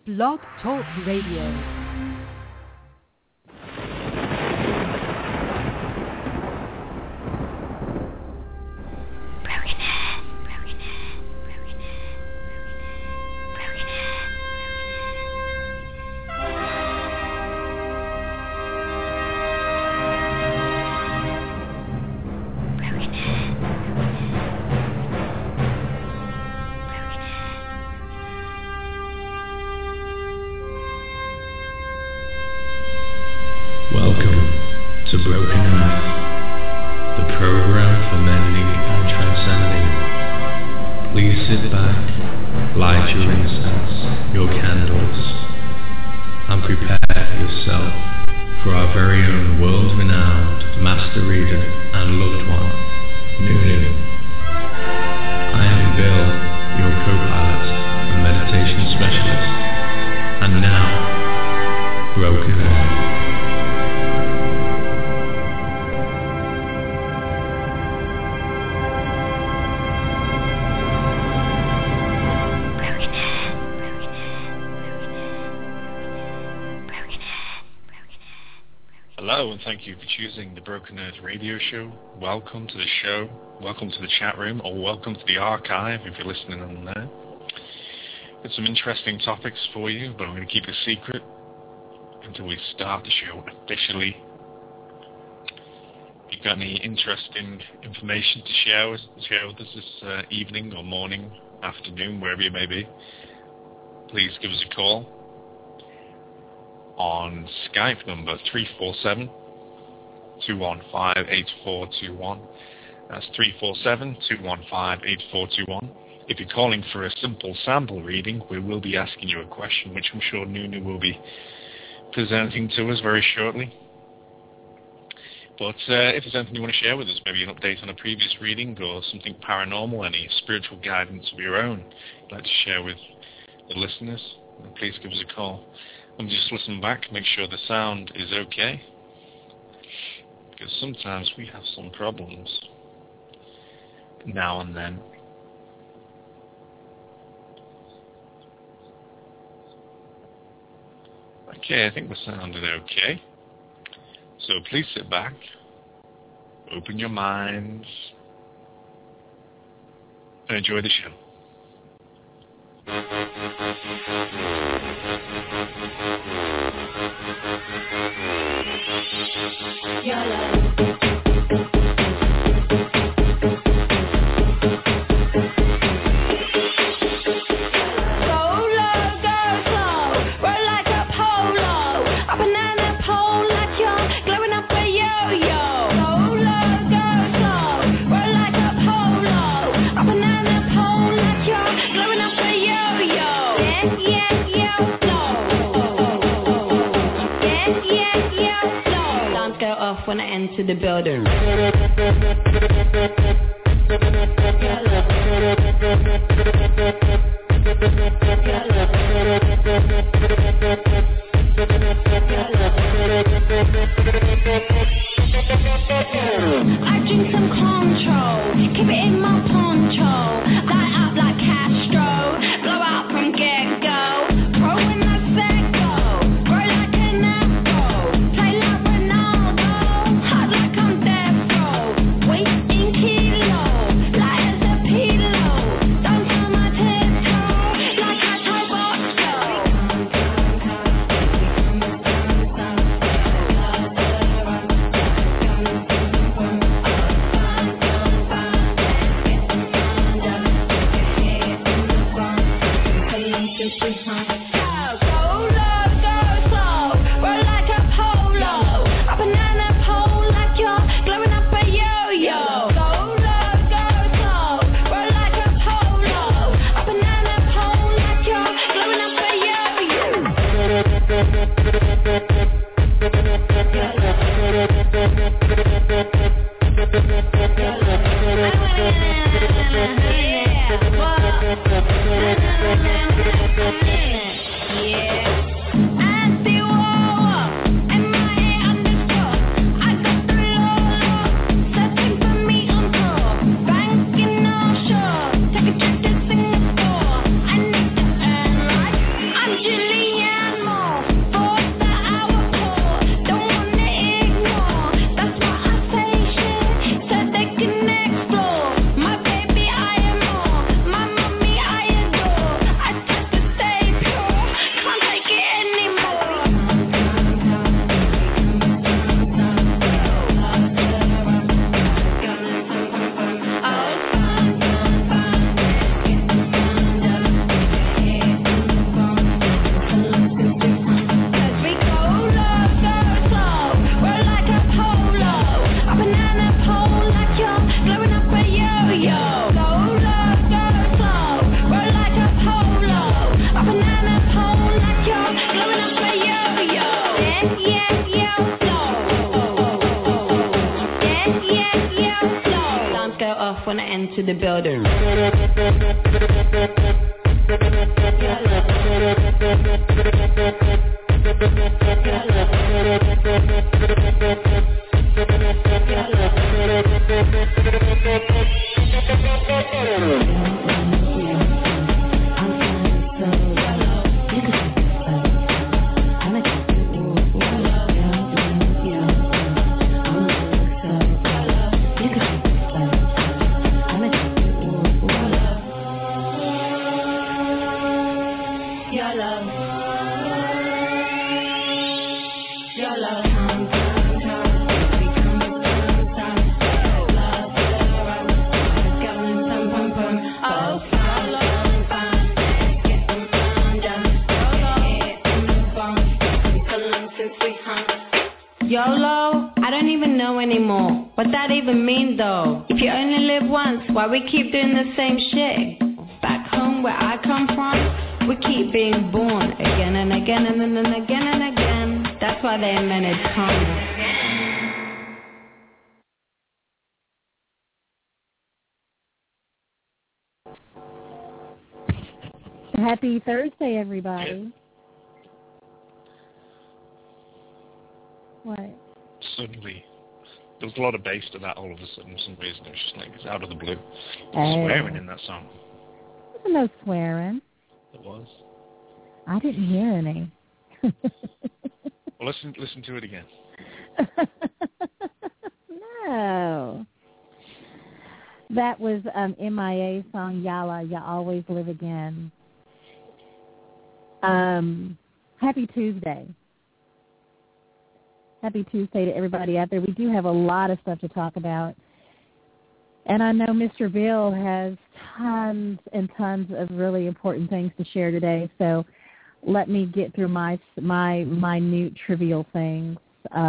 Blog Talk Radio. Broken Earth Radio Show. Welcome to the show, welcome to the chat room, or welcome to the archive if you're listening on there. Got some interesting topics for you, but I'm going to keep it secret until we start the show officially. If you've got any interesting information to share with us this evening or morning, afternoon, wherever you may be, please give us a call on Skype number 347-215-8421. That's 347-215-8421. If you're calling for a simple sample reading, we will be asking you a question, which I'm sure Nunu will be presenting to us very shortly. But if there's anything you want to share with us, maybe an update on a previous reading or something paranormal, any spiritual guidance of your own you'd like to share with the listeners, then please give us a call. And just listen back, make sure the sound is okay, because sometimes we have some problems now and then. Okay, I think the sound is okay. So please sit back, open your minds, and enjoy the show. When I enter the building. I drink some control, keep it in my poncho, light up like Castro, blow out from get-go, pro when I say go, roll like an afro, play like Ronaldo, hot like I'm death row, weight in kilos, light as a pillow, don't tell my tiptoe, like I told Bosco. Yeah. Alarms go off when I enter the building. YOLO? I don't even know anymore. What that even mean though? If you only live once, why we keep doing the same shit? Back home where I come from, we keep being born again and again and then again and again. That's why they invented karma. Happy Thursday, everybody. What? Suddenly, there was a lot of bass to that all of a sudden for some reason. It was just like, it's out of the blue. Swearing in that song. There's no swearing. There was. I didn't hear any. Well, listen to it again. No. That was MIA song, Yalla, Ya Always Live Again. Happy Tuesday. Happy Tuesday to everybody out there. We do have a lot of stuff to talk about. And I know Mr. Bill has tons and tons of really important things to share today. So let me get through my minute trivial things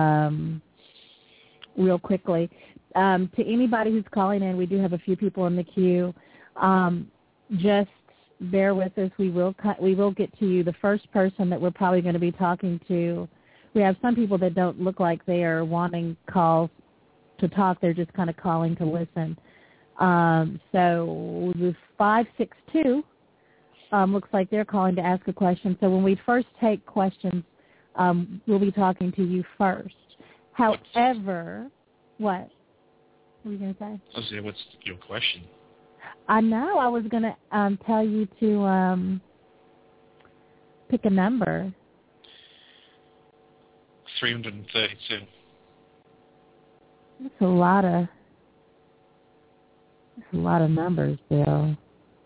real quickly. To anybody who's calling in, we do have a few people in the queue. Just bear with us. We will get to you. The first person that we're probably going to be talking to, we have some people that don't look like they are wanting calls to talk. They're just kind of calling to listen. So the 562 looks like they're calling to ask a question. So when we first take questions, we'll be talking to you first. However, what were you going to say? I was saying, what's your question? I know. I was going to tell you to pick a number. 332. That's a lot of numbers, Bill.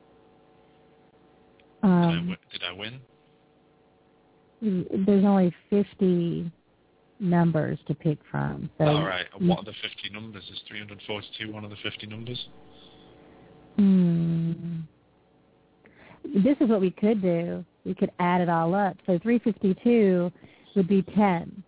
Did I win? There's only 50 numbers to pick from. So all right. What are the 50 numbers? Is 342 one of the 50 numbers? This is what we could do. We could add it all up. So 352 would be 10.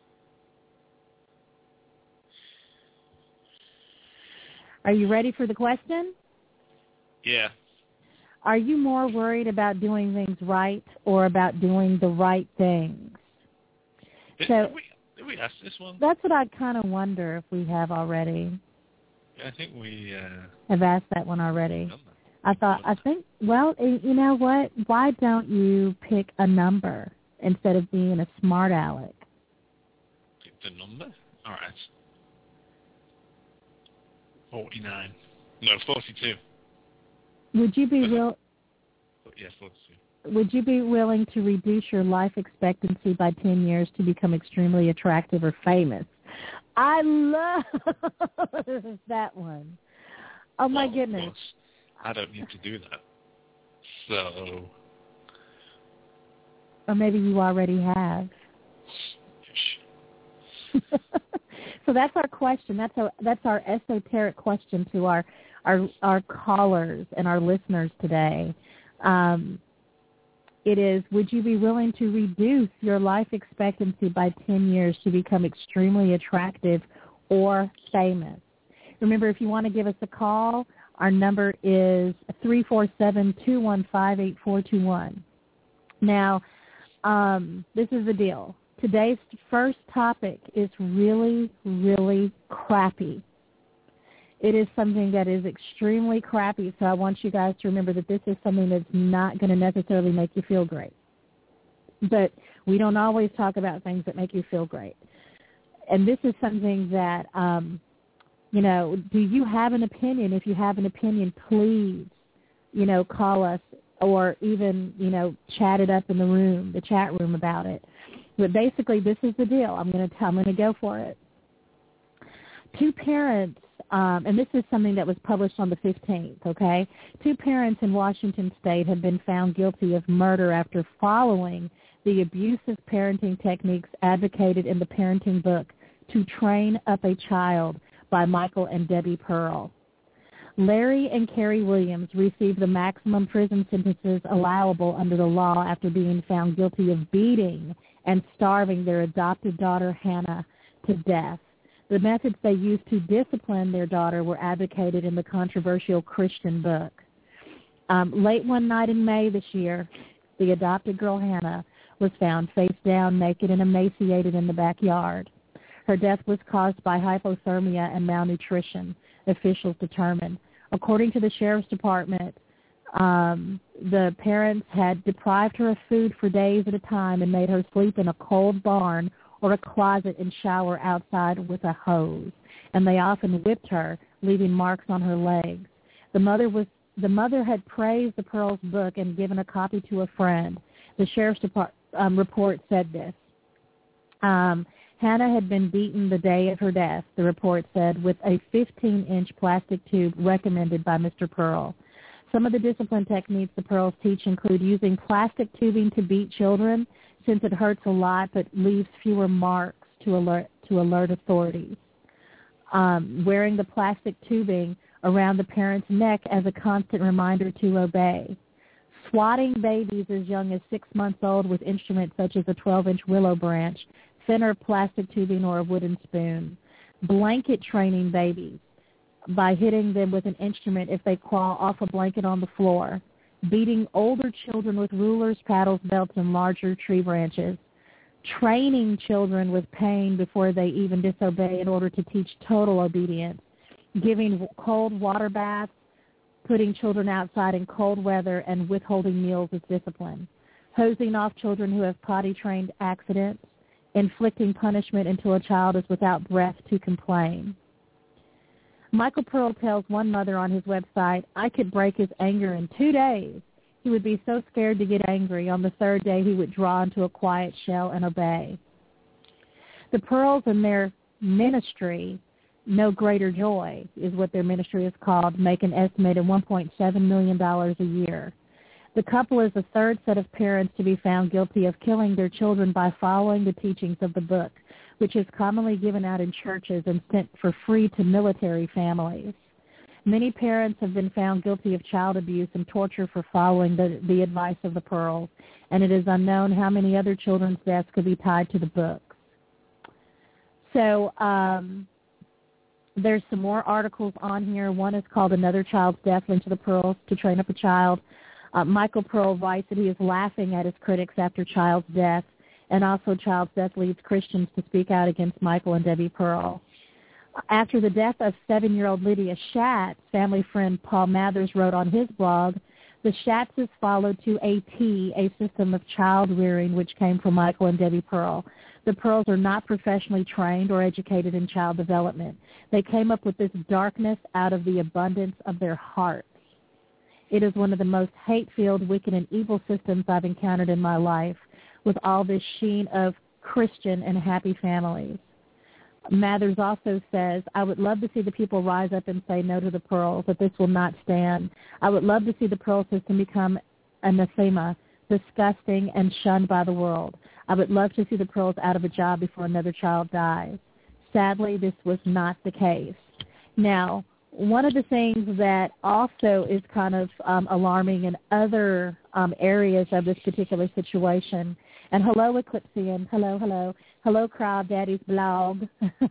Are you ready for the question? Yeah. Are you more worried about doing things right or about doing the right things? Did we ask this one? That's what I kind of wonder if we have already. Yeah, I think we have asked that one already. Well, you know what? Why don't you pick a number instead of being a smart aleck? Pick the number? All right. 49. No, 42. Would you be Yes, 42. Would you be willing to reduce your life expectancy by 10 years to become extremely attractive or famous? I love that one. Oh, my goodness. Of course, I don't need to do that. So. Or maybe you already have. So that's our question. That's our esoteric question to our callers and our listeners today. It is, would you be willing to reduce your life expectancy by 10 years to become extremely attractive or famous? Remember, if you want to give us a call, our number is 347-215-8421. Now, this is the deal. Today's first topic is really, really crappy. It is something that is extremely crappy, so I want you guys to remember that this is something that's not going to necessarily make you feel great. But we don't always talk about things that make you feel great. And this is something that, do you have an opinion? If you have an opinion, please, call us or even, chat it up in the chat room about it. But basically, this is the deal. I'm going to go for it. Two parents, and this is something that was published on the 15th, okay? Two parents in Washington State have been found guilty of murder after following the abusive parenting techniques advocated in the parenting book To Train Up a Child by Michael and Debbie Pearl. Larry and Carrie Williams received the maximum prison sentences allowable under the law after being found guilty of beating and starving their adopted daughter, Hannah, to death. The methods they used to discipline their daughter were advocated in the controversial Christian book. Late one night in May this year, the adopted girl, Hannah, was found face down, naked, and emaciated in the backyard. Her death was caused by hypothermia and malnutrition, officials determined. According to the Sheriff's Department, the parents had deprived her of food for days at a time and made her sleep in a cold barn or a closet and shower outside with a hose. And they often whipped her, leaving marks on her legs. The mother had praised the Pearls book and given a copy to a friend. The Sheriff's report said this. Hannah had been beaten the day of her death, the report said, with a 15-inch plastic tube recommended by Mr. Pearl. Some of the discipline techniques the Pearls teach include using plastic tubing to beat children, since it hurts a lot but leaves fewer marks to alert authorities. Wearing the plastic tubing around the parent's neck as a constant reminder to obey. Swatting babies as young as 6 months old with instruments such as a 12-inch willow branch, thinner plastic tubing, or a wooden spoon. Blanket training babies by hitting them with an instrument if they crawl off a blanket on the floor. Beating older children with rulers, paddles, belts, and larger tree branches. Training children with pain before they even disobey in order to teach total obedience. Giving cold water baths, putting children outside in cold weather, and withholding meals as discipline. Hosing off children who have potty-trained accidents. Inflicting punishment until a child is without breath to complain. Michael Pearl tells one mother on his website, I could break his anger in 2 days. He would be so scared to get angry. On the third day, he would draw into a quiet shell and obey. The Pearls and their ministry, No Greater Joy, is what their ministry is called, make an estimated $1.7 million a year. The couple is the third set of parents to be found guilty of killing their children by following the teachings of the book, which is commonly given out in churches and sent for free to military families. Many parents have been found guilty of child abuse and torture for following the advice of the Pearls, and it is unknown how many other children's deaths could be tied to the books. So there's some more articles on here. One is called Another Child's Death Linked to the Pearls, To Train Up a Child. Michael Pearl writes that he is laughing at his critics after child's death, and also child's death leads Christians to speak out against Michael and Debbie Pearl. After the death of 7-year-old Lydia Schatz, family friend Paul Mathers wrote on his blog, the Schatzes followed to a T a system of child rearing which came from Michael and Debbie Pearl. The Pearls are not professionally trained or educated in child development. They came up with this darkness out of the abundance of their hearts. It is one of the most hate-filled, wicked, and evil systems I've encountered in my life, with all this sheen of Christian and happy families. Mathers also says, I would love to see the people rise up and say no to the Pearls, that this will not stand. I would love to see the Pearl system become anathema, disgusting, and shunned by the world. I would love to see the Pearls out of a job before another child dies. Sadly, this was not the case. Now, one of the things that also is kind of alarming in other areas of this particular situation, and hello, Eclipsian, hello, Crowd Daddy's blog.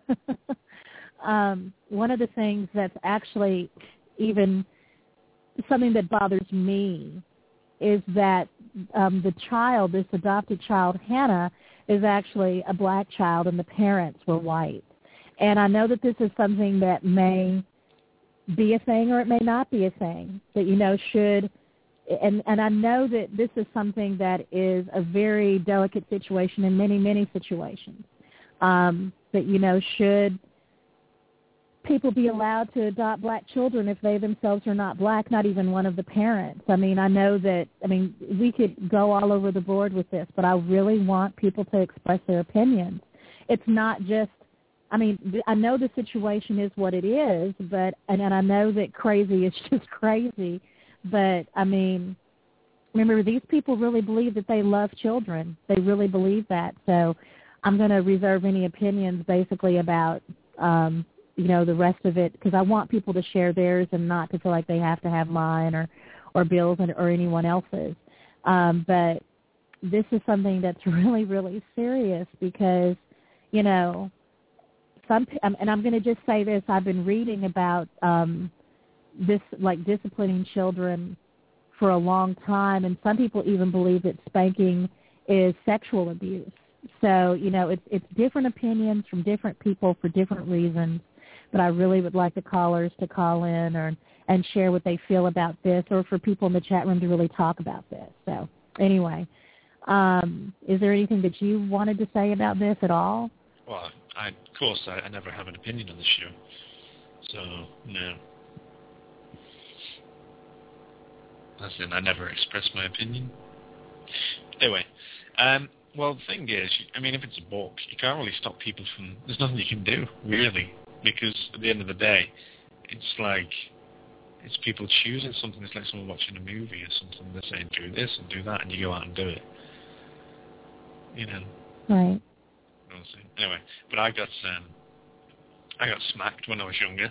One of the things that's actually even something that bothers me is that the child, this adopted child, Hannah, is actually a black child and the parents were white. And I know that this is something that may be a thing or it may not be a thing that, should, and I know that this is something that is a very delicate situation in many, many situations, that, should people be allowed to adopt black children if they themselves are not black, not even one of the parents. I know that, we could go all over the board with this, but I really want people to express their opinions. It's not just, I know the situation is what it is, but, and I know that crazy is just crazy, but, remember, these people really believe that they love children. They really believe that. So I'm going to reserve any opinions basically about, the rest of it, because I want people to share theirs and not to feel like they have to have mine or Bill's or anyone else's. But this is something that's really, really serious because, and I'm going to just say this, I've been reading about this, like disciplining children for a long time, and some people even believe that spanking is sexual abuse. So, it's different opinions from different people for different reasons. But I really would like the callers to call in and share what they feel about this, or for people in the chat room to really talk about this. So anyway, is there anything that you wanted to say about this at all? Well, I never have an opinion on the show. So, no. As in, I never express my opinion. Anyway, well, the thing is, if it's a book, you can't really stop people from, there's nothing you can do, really. Because at the end of the day, it's people choosing something. It's like someone watching a movie or something. They're saying, do this and do that, and you go out and do it. Right. Anyway, but I got smacked when I was younger.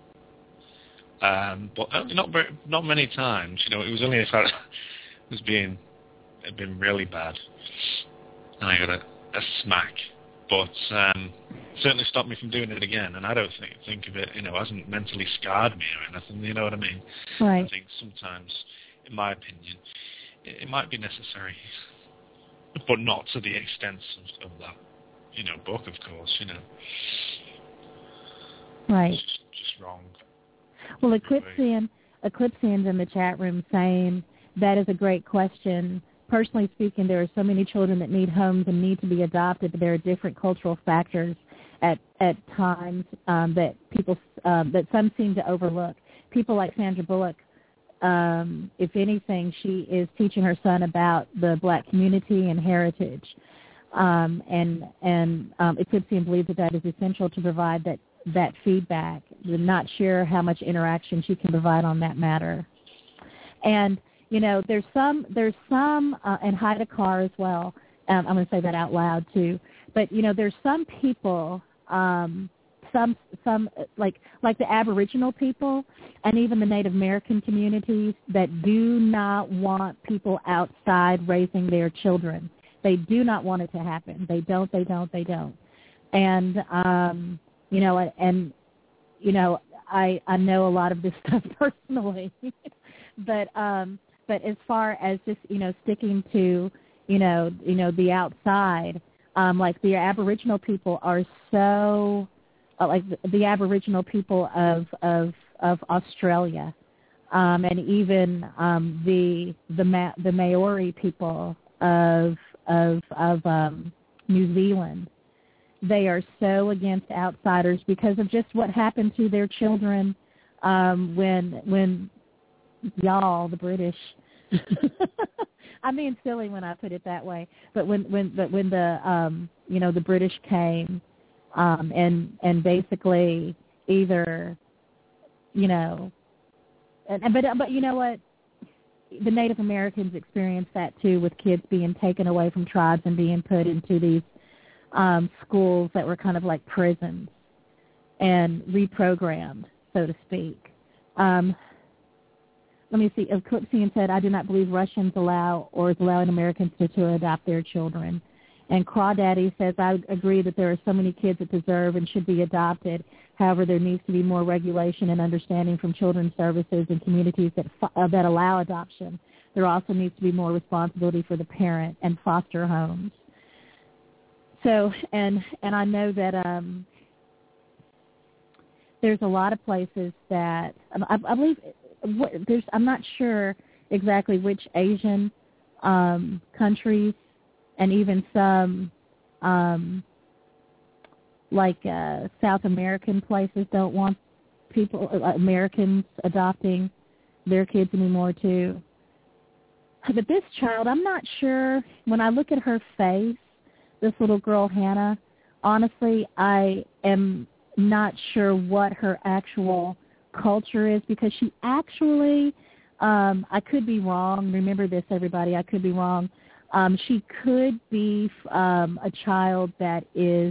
But not many times. It was only if I had been really bad, and I got a smack. But certainly stopped me from doing it again, and I don't think of it, hasn't mentally scarred me or anything, you know what I mean? Right. I think sometimes, in my opinion, it might be necessary, but not to the extent of that, book, of course, Right. It's just wrong. Well, Eclipsean's in the chat room saying that is a great question. Personally speaking, there are so many children that need homes and need to be adopted, but there are different cultural factors at times that some seem to overlook. People like Sandra Bullock, if anything, she is teaching her son about the black community and heritage, and Eclipsean believes that is essential to provide that feedback. I'm not sure how much interaction she can provide on that matter, and. There's some, and hi to Carr as well. I'm going to say that out loud too. But there's some people, some like the Aboriginal people, and even the Native American communities that do not want people outside raising their children. They do not want it to happen. They don't. And I know a lot of this stuff personally, But as far as just, sticking to, the outside, like the Aboriginal people are so, like the Aboriginal people of Australia, and even the Maori people of New Zealand, they are so against outsiders because of just what happened to their children when y'all, the British. I'm being silly when I put it that way, but when the British came, and basically either, but you know what, the Native Americans experienced that too, with kids being taken away from tribes and being put into these schools that were kind of like prisons and reprogrammed, so to speak. Let me see. Eclipsean said, I do not believe Russians allow or is allowing Americans to adopt their children. And Crawdaddy says, I agree that there are so many kids that deserve and should be adopted. However, there needs to be more regulation and understanding from children's services and communities that allow adoption. There also needs to be more responsibility for the parent and foster homes. So, and I know that there's a lot of places that I believe I'm not sure exactly which Asian countries and even some South American places don't want Americans adopting their kids anymore too. But this child, I'm not sure. When I look at her face, this little girl, Hannah, honestly, I am not sure what her actual culture is, because she actually, I could be wrong. Remember this, everybody. I could be wrong. She could be a child that is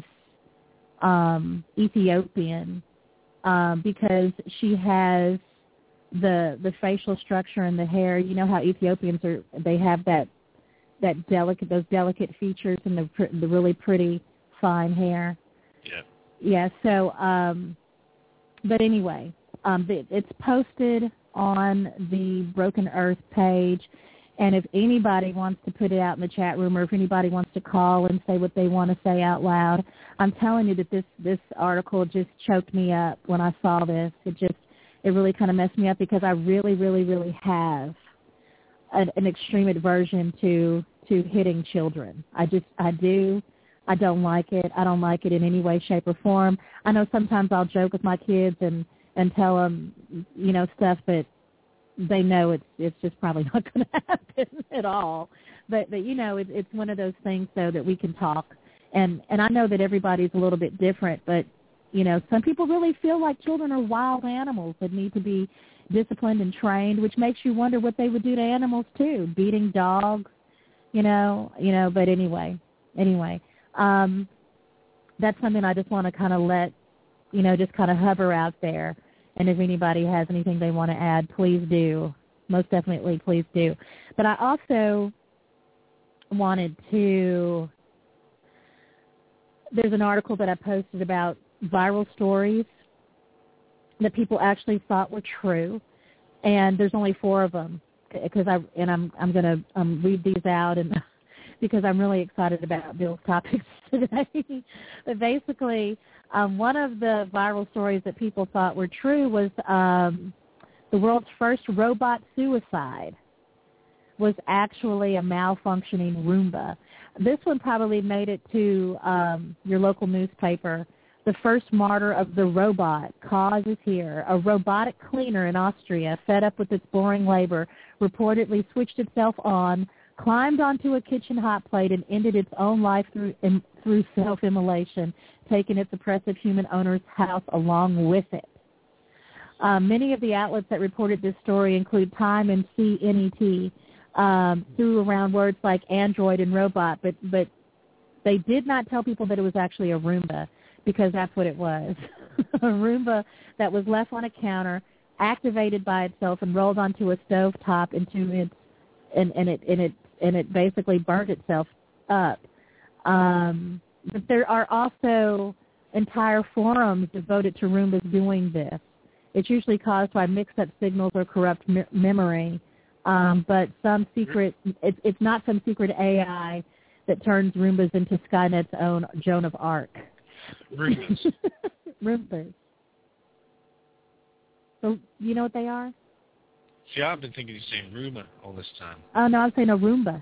Ethiopian, because she has the facial structure and the hair. You know how Ethiopians are, they have those delicate features and the really pretty fine hair. Yeah. Yeah, so but anyway, it's posted on the Broken Earth page, and if anybody wants to put it out in the chat room, or if anybody wants to call and say what they want to say out loud, I'm telling you that this article just choked me up when I saw this. It really kind of messed me up, because I really, really, really have an extreme aversion to hitting children. I do. I don't like it. I don't like it in any way, shape, or form. I know sometimes I'll joke with my kids and tell them, stuff, but they know it's just probably not going to happen at all. But it's one of those things, though, that we can talk. And I know that everybody's a little bit different, but some people really feel like children are wild animals that need to be disciplined and trained, which makes you wonder what they would do to animals too, beating dogs, but anyway, that's something I just want to kind of let, just kind of hover out there. And if anybody has anything they want to add, please do. Most definitely, please do. But I also wanted to, there's an article that I posted about viral stories that people actually thought were true, and there's only 4 of them, because I'm going to read these out, and because I'm really excited about Bill's topics today. But basically, one of the viral stories that people thought were true was the world's first robot suicide was actually a malfunctioning Roomba. This one probably made it to your local newspaper. The first martyr of the robot, cause is here. A robotic cleaner in Austria, fed up with its boring labor, reportedly switched itself on, climbed onto a kitchen hot plate, and ended its own life through self-immolation, taking its oppressive human owner's house along with it. Many of the outlets that reported this story include Time and CNET, threw around words like android and robot, but they did not tell people that it was actually a Roomba, because that's what it was. A Roomba that was left on a counter, activated by itself, and rolled onto a stove top and it basically burned itself up. But there are also entire forums devoted to Roombas doing this. It's usually caused by mixed-up signals or corrupt memory, but some secret. It's not some secret AI that turns Roombas into Skynet's own Joan of Arc. Roombas. Roombas. So you know what they are? See, I've been thinking you're saying Roomba all this time. Oh, no, I'm saying a Roomba.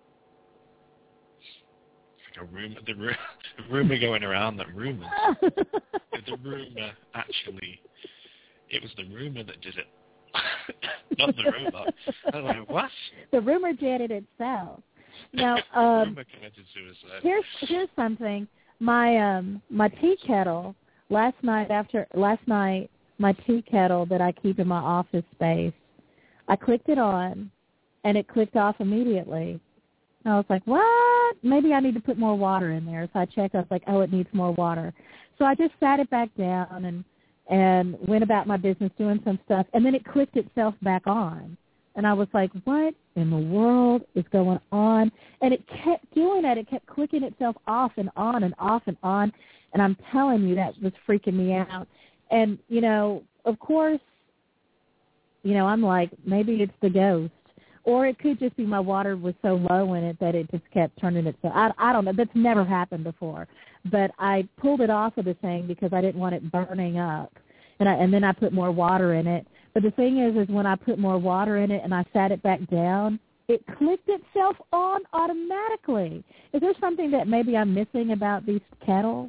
It's like a Roomba. The Roomba going around, that Roomba. The Roomba, actually, it was the Roomba that did it. Not the robot. I was like, what? The rumor did it itself. Now, Roomba committed suicide. Here's something. My tea kettle, last night, my tea kettle that I keep in my office space, I clicked it on, and it clicked off immediately. And I was like, what? Maybe I need to put more water in there. So I checked. I was like, oh, it needs more water. So I just sat it back down and went about my business doing some stuff, and then it clicked itself back on. And I was like, what in the world is going on? And it kept doing that. It kept clicking itself off and on and off and on. And I'm telling you, that was freaking me out. And, of course, I'm like, maybe it's the ghost. Or it could just be my water was so low in it that it just kept turning itself. I don't know. That's never happened before. But I pulled it off of the thing because I didn't want it burning up. And then I put more water in it. But the thing is when I put more water in it and I sat it back down, it clicked itself on automatically. Is there something that maybe I'm missing about these kettles?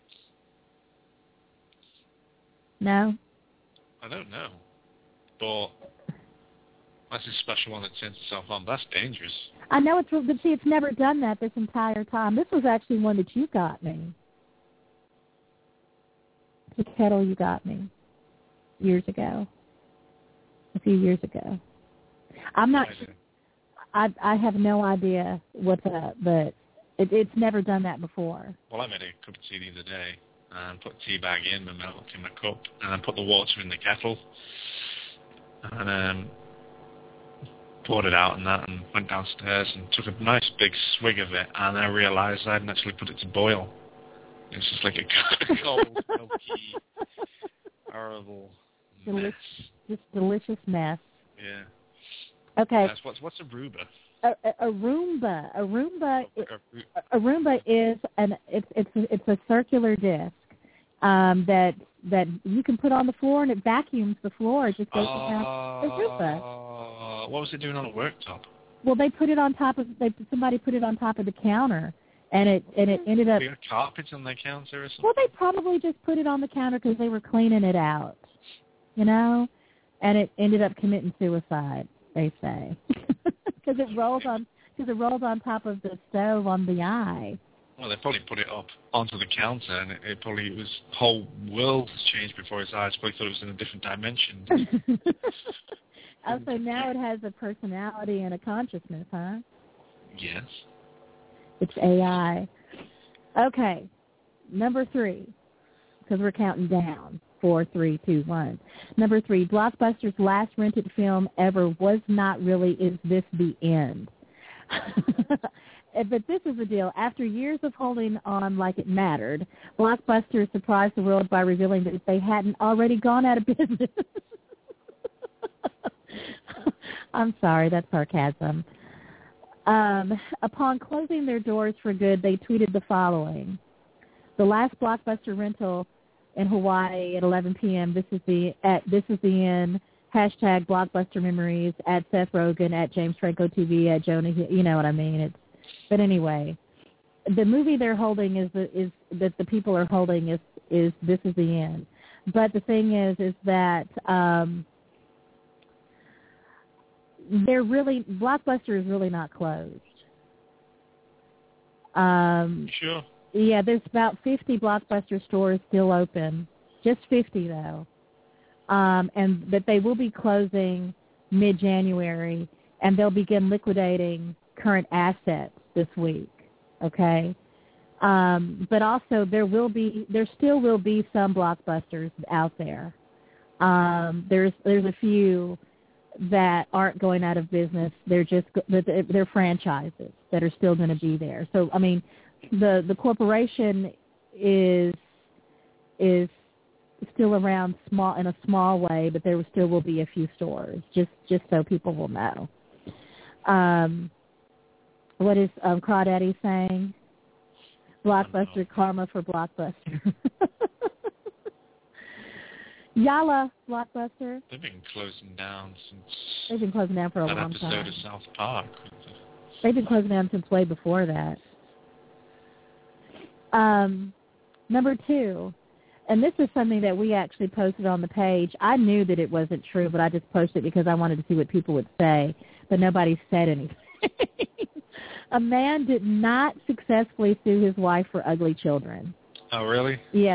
No? I don't know. But that's a special one that turns itself on. That's dangerous. I know but see, it's never done that this entire time. This was actually one that you got me. It's a kettle you got me years ago. A few years ago. I'm not sure. I have no idea what's up, but it's never done that before. Well, I made a cup of tea the other day and put tea bag in, my milk in my cup, and then put the water in the kettle and poured it out and that, and went downstairs and took a nice big swig of it, and I realised I hadn't actually put it to boil. It was just like a cold, milky, horrible mess. Just delicious mess. Yeah. Okay. What's a Roomba? A Roomba is it's a circular disc that you can put on the floor and it vacuums the floor. It just goes around. A Roomba. What was it doing on a worktop? Well, somebody put it on top of the counter, and it ended up. They got carpets on their counter or something. Well, they probably just put it on the counter because they were cleaning it out, and it ended up committing suicide. They say, because it rolls on top of the stove on the eye. Well, they probably put it up onto the counter, and it probably was whole world has changed before his eyes. Probably thought it was in a different dimension. Oh, so now it has a personality and a consciousness, huh? Yes. It's AI. Okay, number 3, because we're counting down. 4, 3, 2, 1. Number 3, Blockbuster's last rented film ever was not really Is This the End? But this is the deal. After years of holding on like it mattered, Blockbuster surprised the world by revealing that they hadn't already gone out of business. I'm sorry, that's sarcasm. Upon closing their doors for good, they tweeted the following. The last Blockbuster rental in Hawaii at 11 p.m. This is the end. Hashtag Blockbuster Memories at Seth Rogen at James Franco TV at Jonah. You know what I mean. But anyway, the movie they're holding is that the people are holding is This Is the End. But the thing is that Blockbuster is really not closed. Sure. Yeah, there's about 50 Blockbuster stores still open, just 50 though, but they will be closing mid-January, and they'll begin liquidating current assets this week. Okay, but also there still will be some Blockbusters out there. There's a few that aren't going out of business. They're franchises that are still going to be there. So I mean. The corporation is still around in a small way, but there still will be a few stores, just so people will know. What is Crawdaddy saying? Blockbuster karma for Blockbuster. Yalla, Blockbuster. They've been closing down for a long time. That episode of South Park. They've been closing down since way before that. Number 2, and this is something that we actually posted on the page. I knew that it wasn't true, but I just posted it because I wanted to see what people would say, but nobody said anything. A man did not successfully sue his wife for ugly children. Oh, really? Yeah.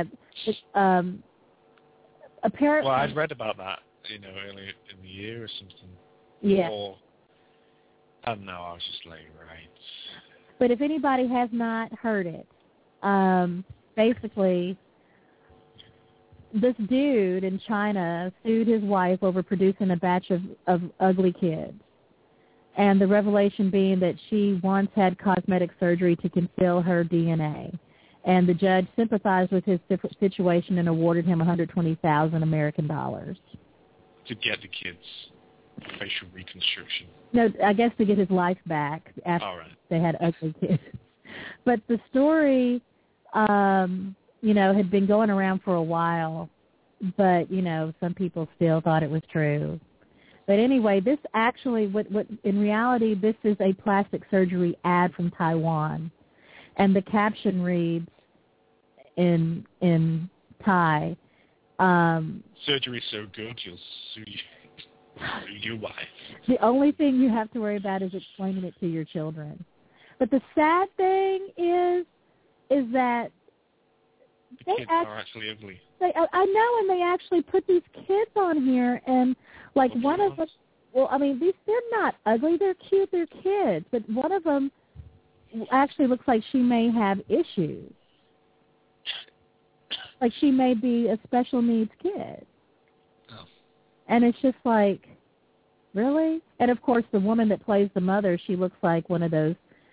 Apparently. Well, I'd read about that, earlier in the year or something. Yeah. I don't know, I was just like, right. But if anybody has not heard it, basically, this dude in China sued his wife over producing a batch of ugly kids. And the revelation being that she once had cosmetic surgery to conceal her DNA. And the judge sympathized with his situation and awarded him $120,000 American dollars. To get the kids. facial reconstruction. No, I guess to get his life back after they had ugly kids. But the story, had been going around for a while, but, some people still thought it was true. But anyway, this actually, what in reality, this is a plastic surgery ad from Taiwan. And the caption reads in Thai, surgery so good you'll sue your wife. The only thing you have to worry about is explaining it to your children. But the sad thing is that the kids are actually ugly. I know, and they actually put these kids on here, and like one of them. Well, I mean, they're not ugly; they're cute, they're kids. But one of them actually looks like she may have issues. Like she may be a special needs kid. Oh. And it's just like, really? And of course, the woman that plays the mother, she looks like one of those,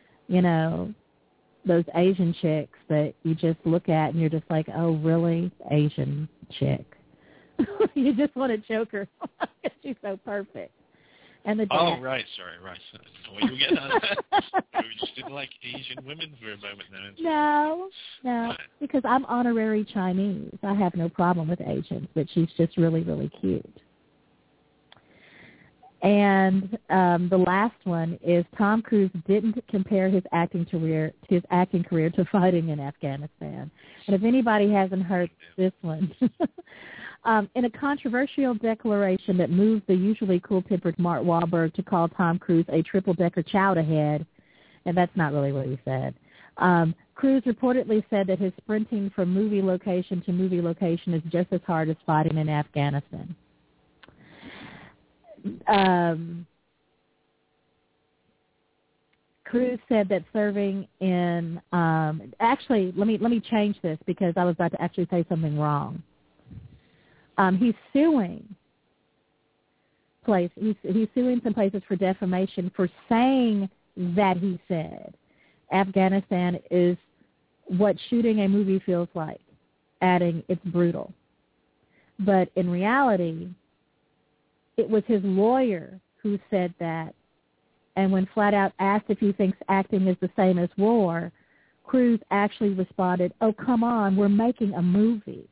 those Asian chicks that you just look at and you're just like, oh, really? Asian chick. You just want to choke her. She's so perfect. And the right. Sorry, right. I don't know what you were getting at. You just didn't like Asian women for a moment then. No, because I'm honorary Chinese. I have no problem with Asians, but she's just really, really cute. And the last one is Tom Cruise didn't compare his acting career to fighting in Afghanistan. And if anybody hasn't heard this one, in a controversial declaration that moved the usually cool-tempered Mark Wahlberg to call Tom Cruise a triple-decker chowder head, and that's not really what he said, Cruise reportedly said that his sprinting from movie location to movie location is just as hard as fighting in Afghanistan. Cruise said that serving in actually let me change this because I was about to actually say something wrong. He's suing he's suing some places for defamation for saying that he said Afghanistan is what shooting a movie feels like, adding it's brutal. But in reality, it was his lawyer who said that, and when flat out asked if he thinks acting is the same as war, Cruise actually responded, oh, come on, we're making a movie.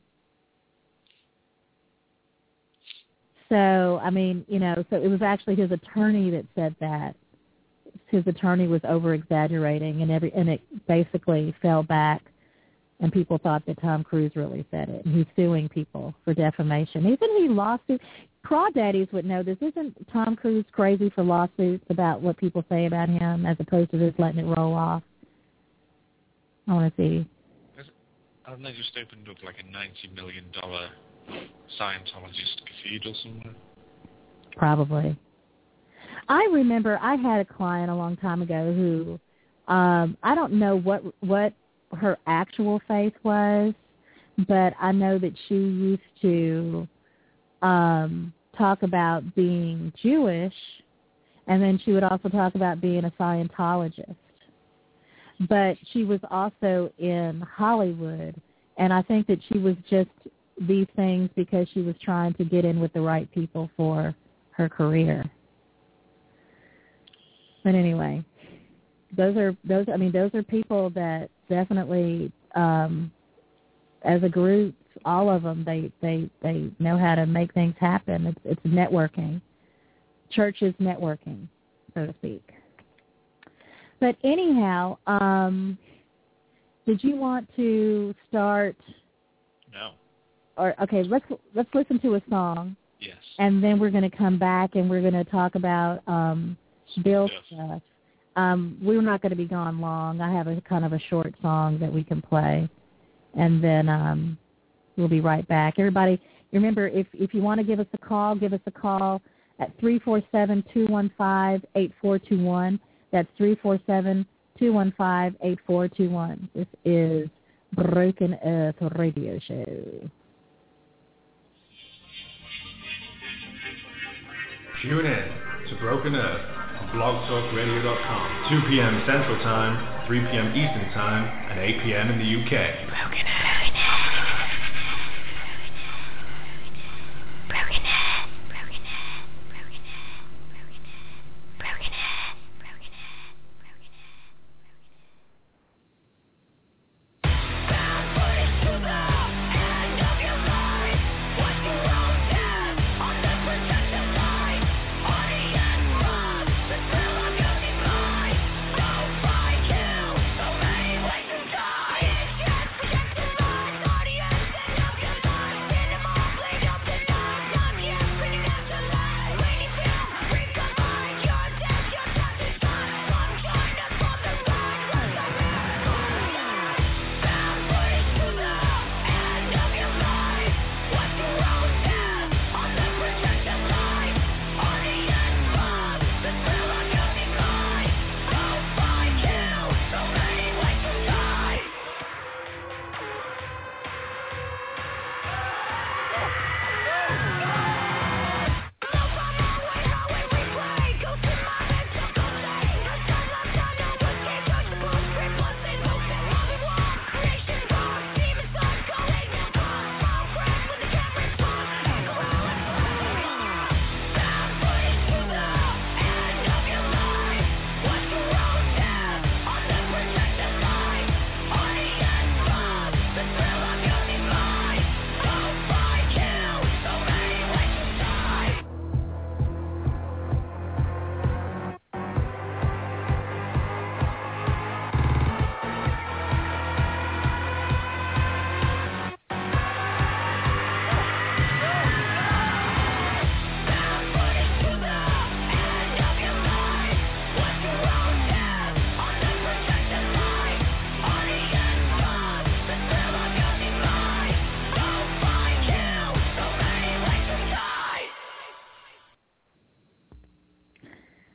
So, I mean, so it was actually his attorney that said that. His attorney was over-exaggerating, and it basically fell back, and people thought that Tom Cruise really said it. And he's suing people for defamation. Isn't he lawsuit? Crawdaddies would know this. Isn't Tom Cruise crazy for lawsuits about what people say about him as opposed to just letting it roll off? I want to see. Haven't they just opened up like a $90 million Scientologist cathedral somewhere? Probably. I remember I had a client a long time ago who, I don't know what her actual faith was, but I know that she used to talk about being Jewish, and then she would also talk about being a Scientologist. But she was also in Hollywood, and I think that she was just these things because she was trying to get in with the right people for her career. But anyway, those are people that definitely, as a group, all of them, they know how to make things happen. It's networking. Church is networking, so to speak. But anyhow, did you want to start? No. Or okay, let's listen to a song. Yes. And then we're going to come back and we're going to talk about Bill's stuff. We're not going to be gone long. I have a kind of a short song that we can play, and then we'll be right back. Everybody, remember, if you want to give us a call at 347-215-8421. That's 347-215-8421. This is Broken Earth Radio Show. Tune in to Broken Earth on blogtalkradio.com. 2 p.m. Central Time, 3 p.m. Eastern Time, and 8 p.m. in the UK. Broken Earth.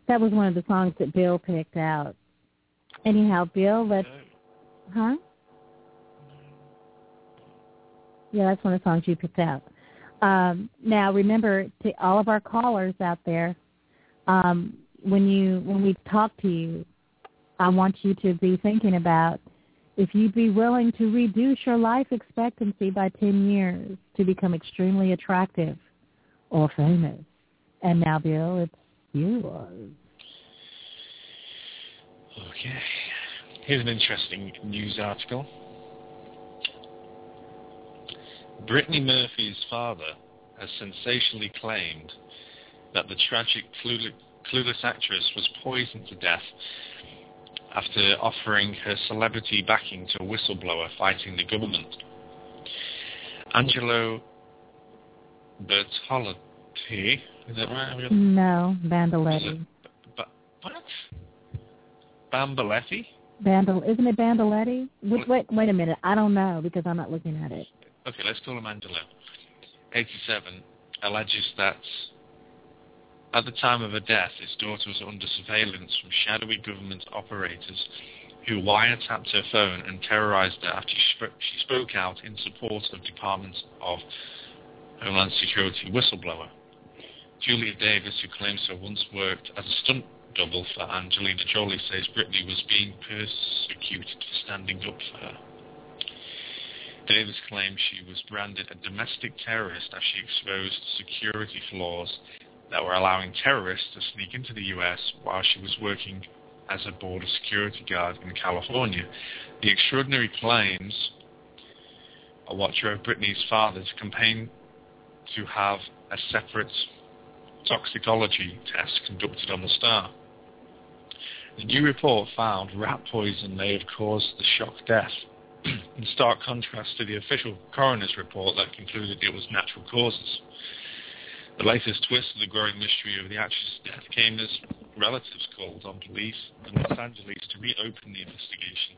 That was one of the songs that Bill picked out. Anyhow, Bill, let's... Huh? Yeah, that's one of the songs you picked out. Now, remember, to all of our callers out there, when we talk to you, I want you to be thinking about if you'd be willing to reduce your life expectancy by 10 years to become extremely attractive or famous. And now, Bill, it's yours. Okay. Here's an interesting news article. Brittany Murphy's father has sensationally claimed that the tragic clueless actress was poisoned to death after offering her celebrity backing to a whistleblower fighting the government. Angelo Bertolotti, is that right? No, Bandoletti. What? Bamboletti? Isn't it Bandoletti? Wait a minute. I don't know because I'm not looking at it. Okay, let's call him Angelo. 87, alleges that at the time of her death, his daughter was under surveillance from shadowy government operators who wiretapped her phone and terrorized her after she spoke out in support of Department of Homeland Security whistleblower. Julia Davis, who claims to have once worked as a stunt double for Angelina Jolie, says Brittany was being persecuted for standing up for her. Davis claims she was branded a domestic terrorist as she exposed security flaws that were allowing terrorists to sneak into the U.S. while she was working as a border security guard in California. The extraordinary claims are what drove Brittany's father to campaign to have a separate toxicology test conducted on the star. The new report found rat poison may have caused the shock death, in stark contrast to the official coroner's report that concluded it was natural causes. The latest twist of the growing mystery of the actress' death came as relatives called on police in Los Angeles to reopen the investigation.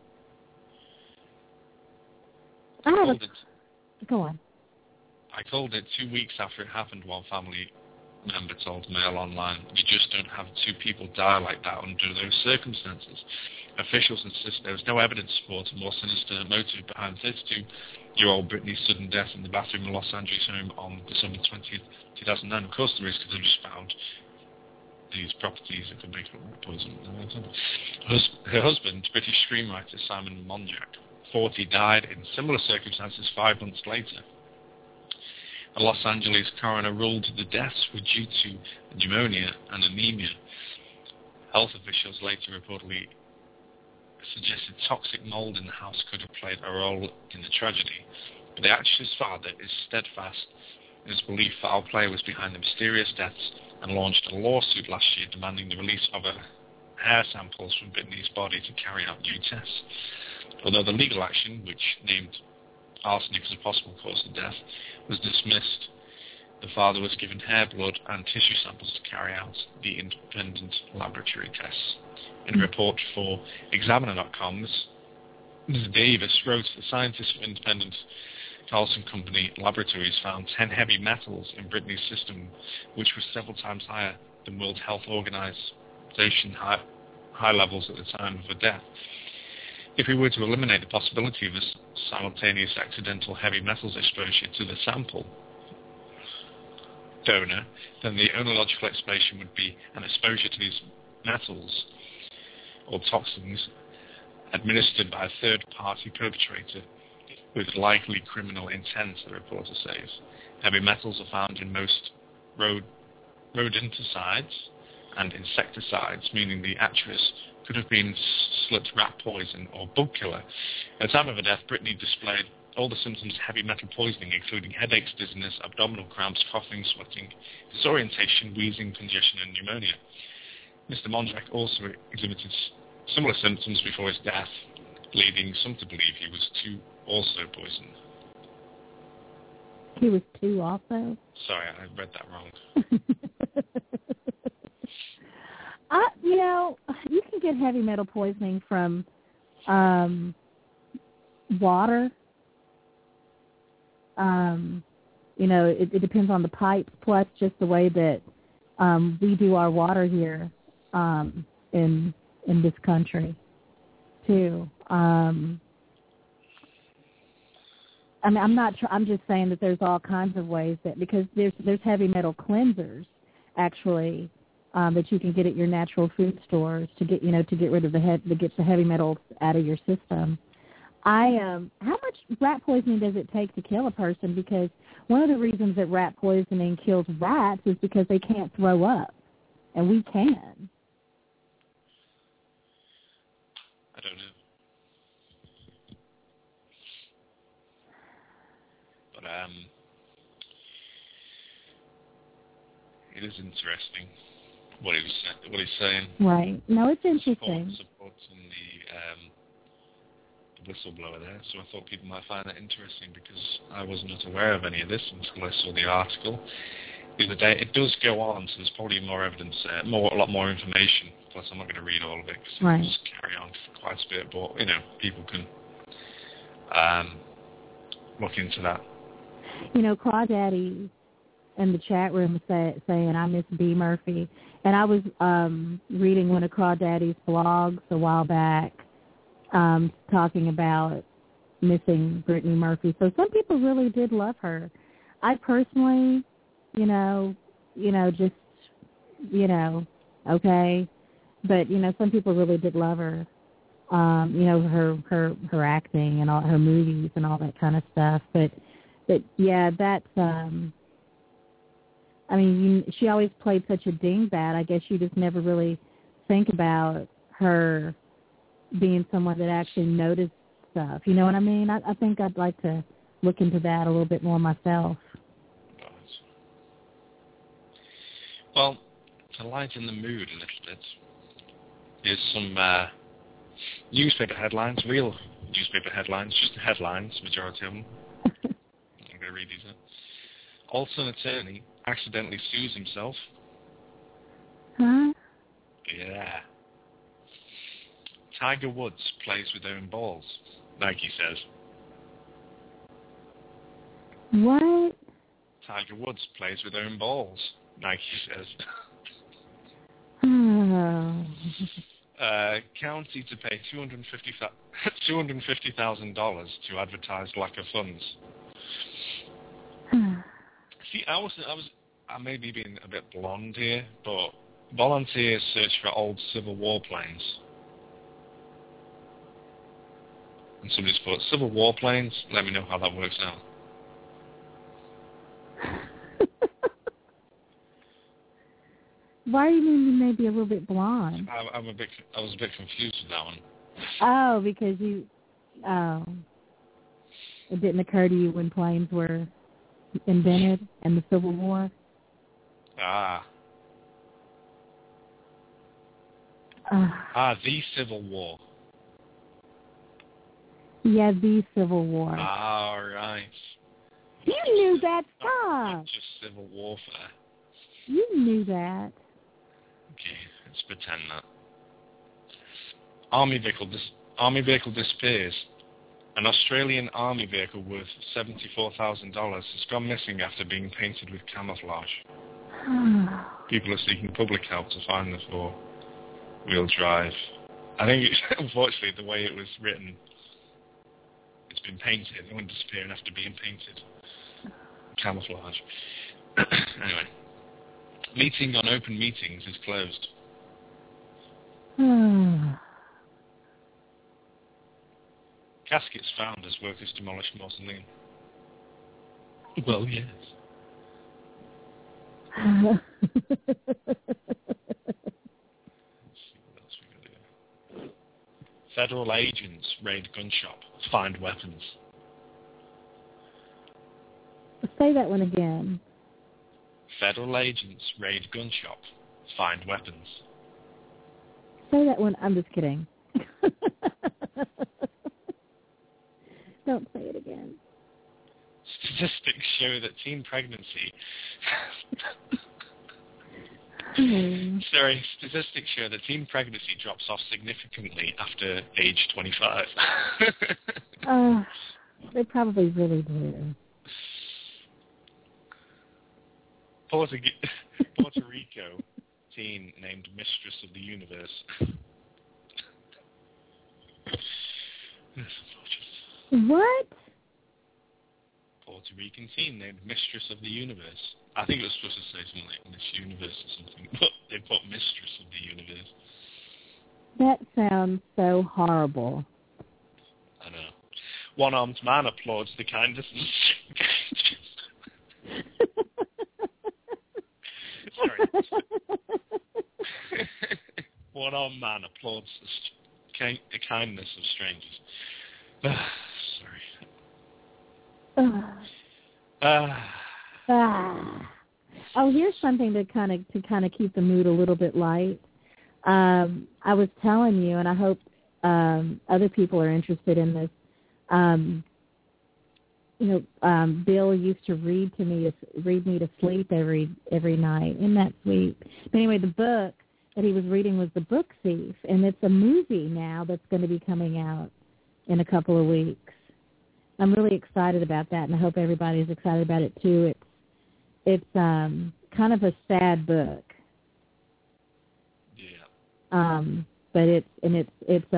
Go on. I called it 2 weeks after it happened, one family member told Mail Online. You just don't have two people die like that under those circumstances. Officials insist there was no evidence to support a more sinister motive behind 32-year-old Brittany's sudden death in the bathroom of Los Angeles home on December 20th, 2009. Of course there is, because they just found these properties that could make poison. Her husband, British screenwriter Simon Monjack, 40, died in similar circumstances 5 months later. A Los Angeles coroner ruled the deaths were due to pneumonia and anemia. Health officials later reportedly suggested toxic mold in the house could have played a role in the tragedy. But the actress' father is steadfast in his belief foul play was behind the mysterious deaths and launched a lawsuit last year demanding the release of hair samples from Brittany's body to carry out new tests. Although the legal action, which named arsenic as a possible cause of death, was dismissed, the father was given hair, blood and tissue samples to carry out the independent laboratory tests. In a report for Examiner.com, Ms. Davis wrote that scientists from independent Carlson Company laboratories found 10 heavy metals in Brittany's system, which was several times higher than World Health Organization high levels at the time of her death. If we were to eliminate the possibility of a simultaneous accidental heavy metals exposure to the sample donor, then the only logical explanation would be an exposure to these metals or toxins administered by a third-party perpetrator with likely criminal intent, the reporter says. Heavy metals are found in most rodenticides and insecticides, meaning the actress could have been slit rat poison or bug killer. At the time of her death, Brittany displayed all the symptoms of heavy metal poisoning, including headaches, dizziness, abdominal cramps, coughing, sweating, disorientation, wheezing, congestion, and pneumonia. Mr. Monjack also exhibited similar symptoms before his death, leading some to believe he was too also poisoned. He was too also? Sorry, I read that wrong. You can get heavy metal poisoning from water. It depends on the pipes, plus just the way that we do our water here. in this country, too. I mean, I'm just saying that there's all kinds of ways that, because there's heavy metal cleansers, actually, that you can get at your natural food stores to get rid of the heavy metals out of your system. How much rat poisoning does it take to kill a person? Because one of the reasons that rat poisoning kills rats is because they can't throw up, and we can. I don't know. But it is interesting what he's saying. Right. No, it's interesting. Supporting the whistleblower there, so I thought people might find that interesting because I was not aware of any of this until I saw the article the other day. It does go on, so there's probably more evidence there, a lot more information. Plus, I'm not going to read all of it because right. It'll just carry on for quite a bit. But people can look into that. Crawdaddy in the chat room saying, I miss B. Murphy. And I was reading one of Crawdaddy's blogs a while back talking about missing Brittany Murphy. So some people really did love her. I personally, okay. But, some people really did love her. Her acting and all her movies and all that kind of stuff. But yeah, that's, she always played such a dingbat. I guess you just never really think about her being someone that actually noticed stuff. You know what I mean? I think I'd like to look into that a little bit more myself. Well, to lighten the mood a little bit, here's some newspaper headlines, real newspaper headlines, just the headlines, majority of them. I'm going to read these out. Alton attorney accidentally sues himself. Huh? Yeah. Tiger Woods plays with own balls, Nike says. What? Tiger Woods plays with own balls, Nike says. Oh. County to pay $250,000 to advertise lack of funds. See, I may be being a bit blonde here, but volunteers search for old Civil War planes. And somebody's put, Civil War planes? Let me know how that works out. Why do you mean you may be a little bit blonde? I was a bit confused with that one. Oh, because it didn't occur to you when planes were invented in the Civil War? The Civil War. Yeah, the Civil War. Right. You knew that stuff. Not just civil warfare. You knew that. Okay, let's pretend that. Army vehicle disappears. An Australian army vehicle worth $74,000 has gone missing after being painted with camouflage. People are seeking public help to find the four-wheel drive. I think, unfortunately, the way it was written, it's been painted. It wouldn't disappear after being painted. Camouflage. Anyway. Meeting on open meetings is closed. Caskets found as workers demolish mausoleum. Well, yes. Let's see what else we can do. Federal agents raid gun shop, find weapons. Say that one again. Federal agents raid gun shop, find weapons. Say that one. I'm just kidding. Don't say it again. Statistics show that teen pregnancy... Statistics show that teen pregnancy drops off significantly after age 25. They probably really do. Puerto Rico teen named Mistress of the Universe. What? Puerto Rican teen named Mistress of the Universe. I think it was supposed to say something like Miss Universe or something, but they put Mistress of the Universe. That sounds so horrible. I know. One-armed man applauds the kindness of Sorry. One-armed man applauds the kindness of strangers. Sorry. Oh, here's something to kind of keep the mood a little bit light. I was telling you, and I hope other people are interested in this. Bill used to read me to sleep every night. Isn't that sweet? But anyway, the book that he was reading was The Book Thief, and it's a movie now that's going to be coming out in a couple of weeks. I'm really excited about that, and I hope everybody's excited about it too. It's kind of a sad book. Yeah. But it's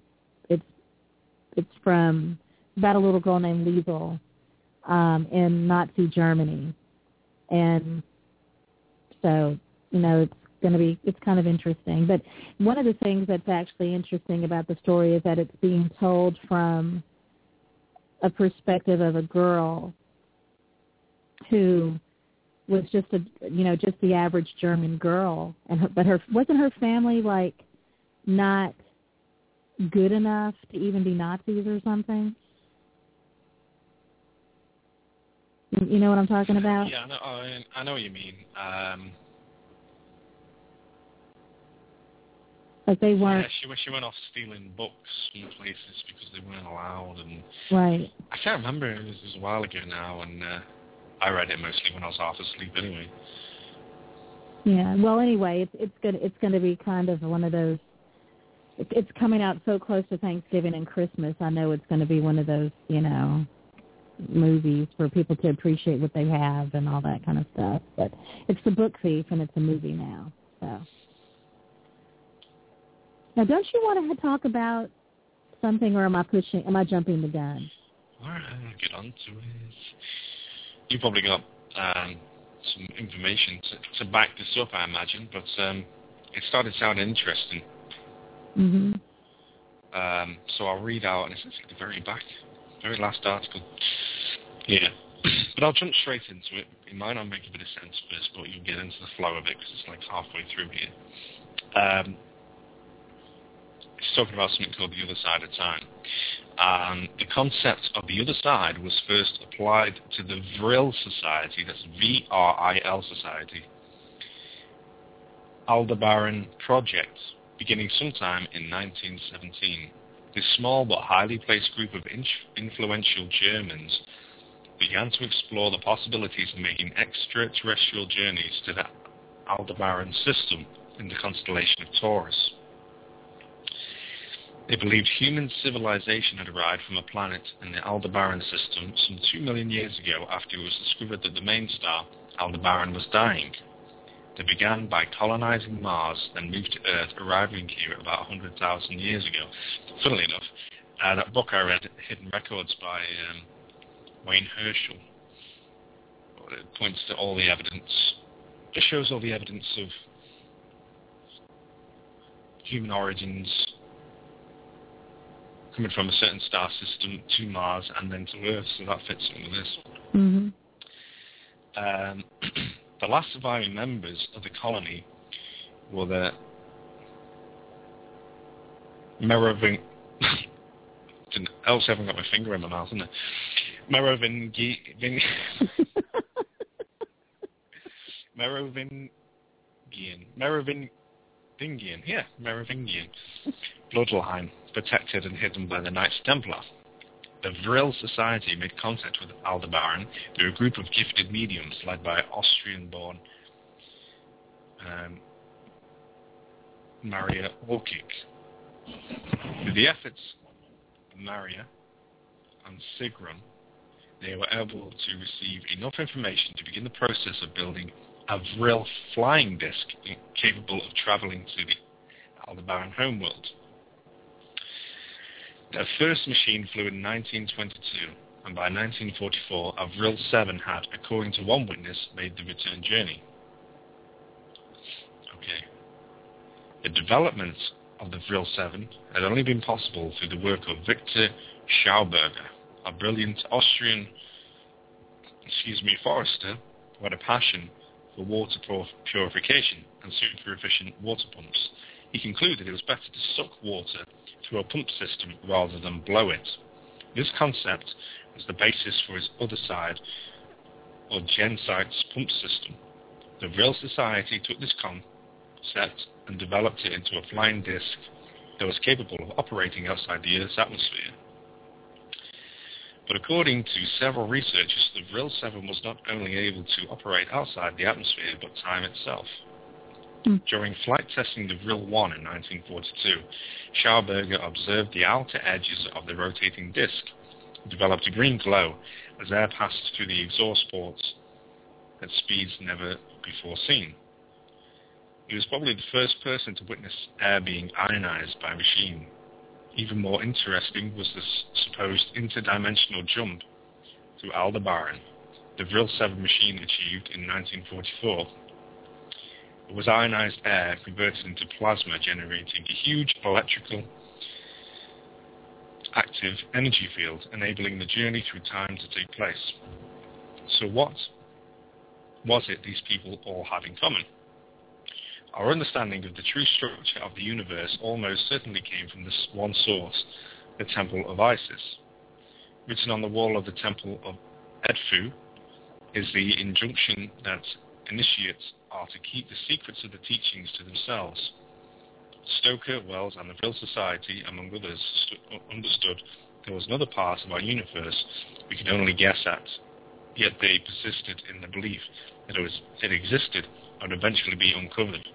about a little girl named Liesel in Nazi Germany, and so it's kind of interesting. But one of the things that's actually interesting about the story is that it's being told from a perspective of a girl who was just the average German girl, but wasn't her family like not good enough to even be Nazis or something? You know what I'm talking about? Yeah, I know what you mean. Like they weren't. Yeah, she went off stealing books from places because they weren't allowed, and right. I can't remember. It was a while ago now, and I read it mostly when I was half asleep anyway. Yeah. Well, anyway, it's gonna be kind of one of those. It's coming out so close to Thanksgiving and Christmas. I know it's going to be one of those, movies for people to appreciate what they have and all that kind of stuff. But it's The Book Thief, and it's a movie now. So now, don't you want to talk about something, or am I jumping the gun? All right, I'll get on to it. You probably got some information to back this up, I imagine, but it started sounding interesting. Mm-hmm. So I'll read out, and it's actually the very last article. Yeah. But I'll jump straight into it. It might not make a bit of sense first, but you'll get into the flow of it because it's like halfway through here. It's talking about something called the other side of time. The concept of the other side was first applied to the Vril Society, that's V-R-I-L Society, Aldebaran Project, beginning sometime in 1917. This small but highly placed group of influential Germans began to explore the possibilities of making extraterrestrial journeys to the Aldebaran system in the constellation of Taurus. They believed human civilization had arrived from a planet in the Aldebaran system some 2 million years ago after it was discovered that the main star, Aldebaran, was dying. They began by colonizing Mars, then moved to Earth, arriving here about 100,000 years ago. Funnily enough, that book I read, Hidden Records by Wayne Herschel, it points to all the evidence. It shows all the evidence of human origins coming from a certain star system to Mars and then to Earth, so that fits in with this. Mm-hmm. The last surviving members of the colony were the Merovingian. I haven't got my finger in my mouth, isn't it? Merovingian. Yeah, Merovingian. Bloodline, protected and hidden by the Knights Templar. The Vril Society made contact with Aldebaran through a group of gifted mediums led by Austrian-born Maria Orkik. With the efforts of Maria and Sigrun, they were able to receive enough information to begin the process of building a Vril flying disc capable of traveling to the Aldebaran homeworld. Their first machine flew in 1922, and by 1944, a Vril 7 had, according to one witness, made the return journey. Okay. The development of the Vril 7 had only been possible through the work of Victor Schauberger, a brilliant Austrian forester who had a passion for water purification and super efficient water pumps. He concluded it was better to suck water through a pump system rather than blow it. This concept was the basis for his other side, or Gensight's pump system. The Vril Society took this concept and developed it into a flying disc that was capable of operating outside the Earth's atmosphere. But according to several researchers, the Vril 7 was not only able to operate outside the atmosphere, but time itself. During flight testing the Vril 1 in 1942, Schauberger observed the outer edges of the rotating disc, developed a green glow as air passed through the exhaust ports at speeds never before seen. He was probably the first person to witness air being ionized by a machine. Even more interesting was the supposed interdimensional jump to Aldebaran the Vril 7 machine achieved in 1944. It was ionized air converted into plasma, generating a huge electrical active energy field, enabling the journey through time to take place. So what was it these people all had in common? Our understanding of the true structure of the universe almost certainly came from this one source, the Temple of Isis. Written on the wall of the Temple of Edfu is the injunction that initiates are to keep the secrets of the teachings to themselves. Stoker, Wells, and the Vril Society, among others, understood there was another part of our universe we could only guess at, yet they persisted in the belief that it existed and would eventually be uncovered.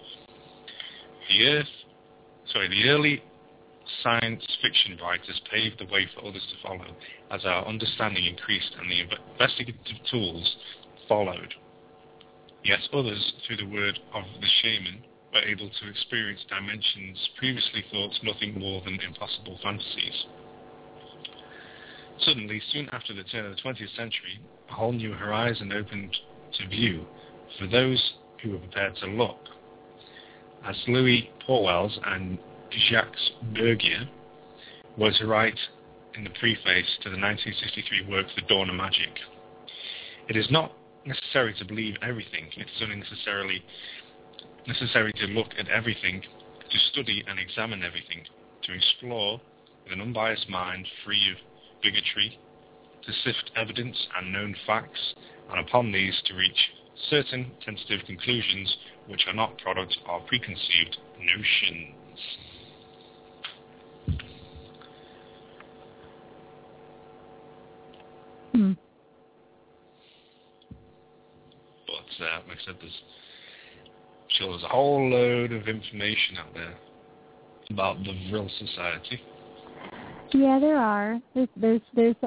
The early science fiction writers paved the way for others to follow as our understanding increased and the investigative tools followed. Yet others, through the word of the shaman, were able to experience dimensions previously thought nothing more than impossible fantasies. Suddenly, soon after the turn of the 20th century, a whole new horizon opened to view for those who were prepared to look. As Louis Pauwels and Jacques Bergier were to write in the preface to the 1963 work The Dawn of Magic, it is not necessary to believe everything, it is only necessary to look at everything, to study and examine everything, to explore with an unbiased mind free of bigotry, to sift evidence and known facts, and upon these to reach certain tentative conclusions which are not products of preconceived notions. But like I said, there's a whole load of information out there about the Vril Society. Yeah, there are. There's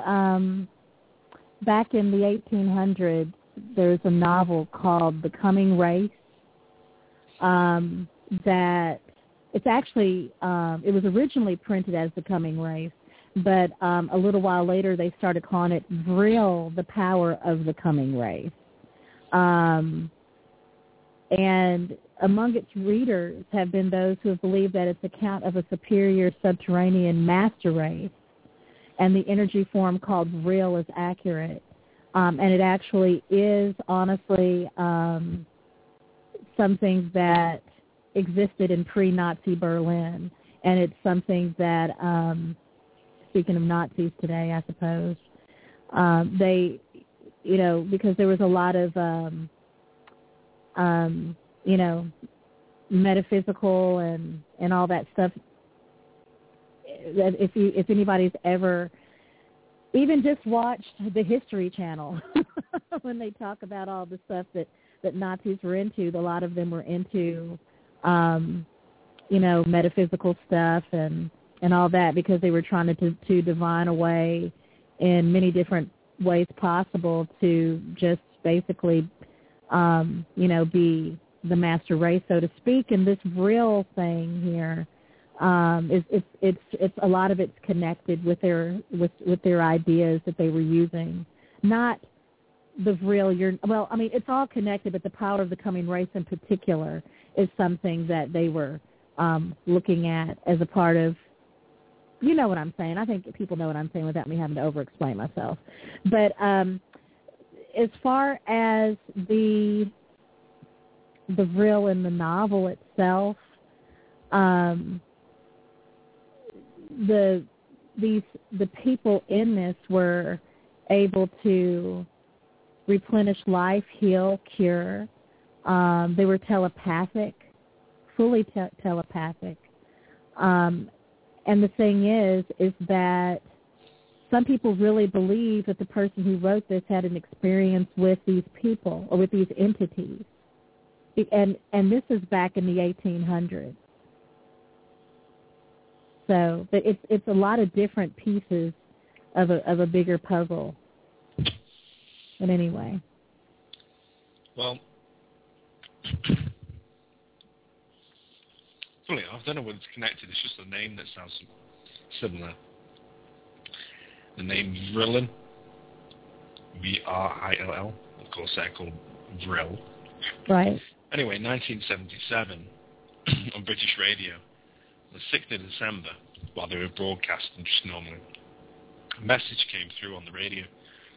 back in the 1800s, there's a novel called The Coming Race. That it's actually it was originally printed as The Coming Race, but a little while later they started calling it Vril, the Power of the Coming Race. And among its readers have been those who have believed that its account of a superior subterranean master race and the energy form called Vril is accurate. And it actually is, honestly, something that existed in pre-Nazi Berlin. And it's something that, speaking of Nazis today, I suppose, they, because there was a lot of, metaphysical and all that stuff. If anybody's ever even just watched the History Channel, when they talk about all the stuff that Nazis were into, a lot of them were into, metaphysical stuff and all that, because they were trying to divine a way in many different ways possible to just basically be the master race, so to speak. And this Vril thing here, it's a lot of it's connected with their ideas that they were using, not the Vril. It's all connected, but the power of the coming race in particular is something that they were looking at as a part of. You know what I'm saying. I think people know what I'm saying without me having to over-explain myself. But as far as the Vril in the novel itself, the people in this were able to replenish life, heal, cure. They were telepathic, fully telepathic. And the thing is that some people really believe that the person who wrote this had an experience with these people or with these entities. And this is back in the 1800s. So, but it's a lot of different pieces of a bigger puzzle. But anyway. Well, fully, I don't know whether it's connected. It's just a name that sounds similar. The name Vrillen, Vrill. Of course, they're called Vril. Right. Anyway, 1977, on British radio, the 6th of December, while they were broadcasting just normally, a message came through on the radio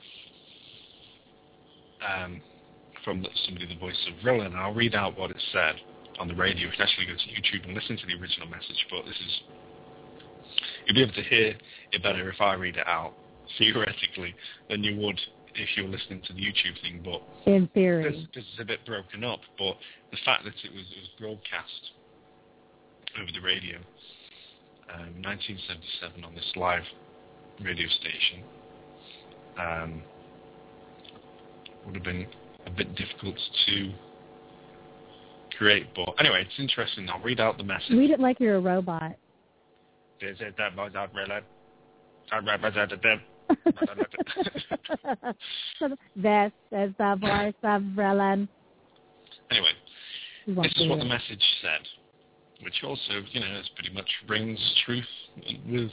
from somebody, the voice of Vril, and I'll read out what it said on the radio. You can actually go to YouTube and listen to the original message, but you'll be able to hear it better if I read it out, theoretically, than you would if you were listening to the YouTube thing. But in theory, because it's a bit broken up, but the fact that it was broadcast over the radio, 1977 on this live radio station, would have been a bit difficult to create. But anyway, it's interesting. I'll read out the message. Read it like you're a robot. That's the voice of Vril. Anyway, this is what the message said, which also, is pretty much rings truth with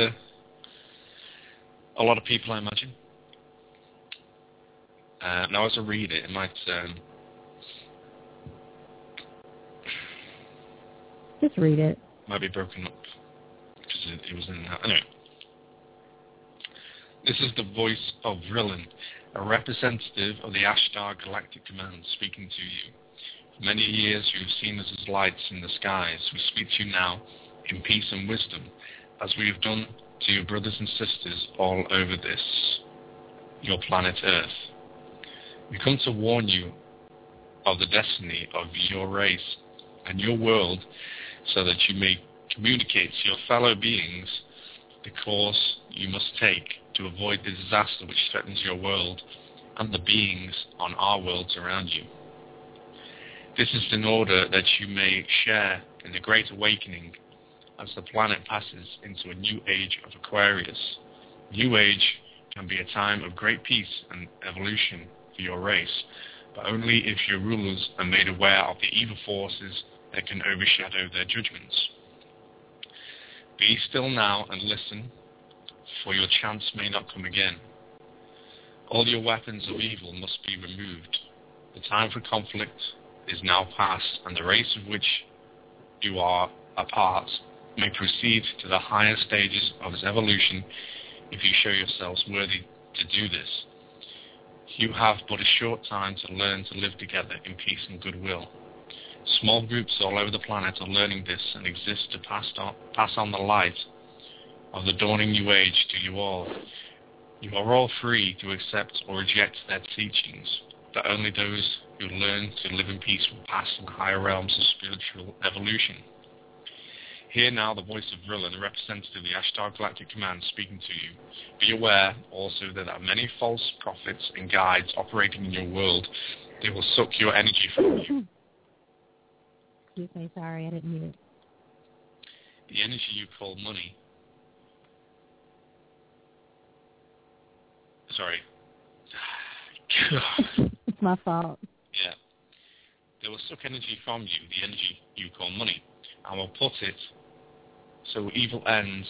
a lot of people, I imagine. Now, as I read it, it might just read it. Might be broken up because it was in that. Anyway, this is the voice of Vrillen, a representative of the Ashtar Galactic Command, speaking to you. For many years you have seen us as lights in the skies. We speak to you now in peace and wisdom, as we have done to your brothers and sisters all over your planet Earth. We come to warn you of the destiny of your race and your world, so that you may communicate to your fellow beings the course you must take to avoid the disaster which threatens your world and the beings on our worlds around you. This is in order that you may share in the Great Awakening as the planet passes into a new age of Aquarius. New age can be a time of great peace and evolution for your race, but only if your rulers are made aware of the evil forces that can overshadow their judgments. Be still now and listen, for your chance may not come again. All your weapons of evil must be removed. The time for conflict is now past, and the race of which you are a part may proceed to the higher stages of its evolution if you show yourselves worthy to do this. You have but a short time to learn to live together in peace and goodwill. Small groups all over the planet are learning this and exist to pass on the light of the dawning new age to you all. You are all free to accept or reject their teachings, but only those who learn to live in peace will pass in the higher realms of spiritual evolution. Hear now the voice of Vrilla, the representative of the Ashtar Galactic Command, speaking to you. Be aware also that there are many false prophets and guides operating in your world. They will suck your energy from you. Excuse me, sorry, I didn't mean it. The energy you call money. Sorry. It's my fault. Yeah. They will suck energy from you, the energy you call money, and will put it to evil ends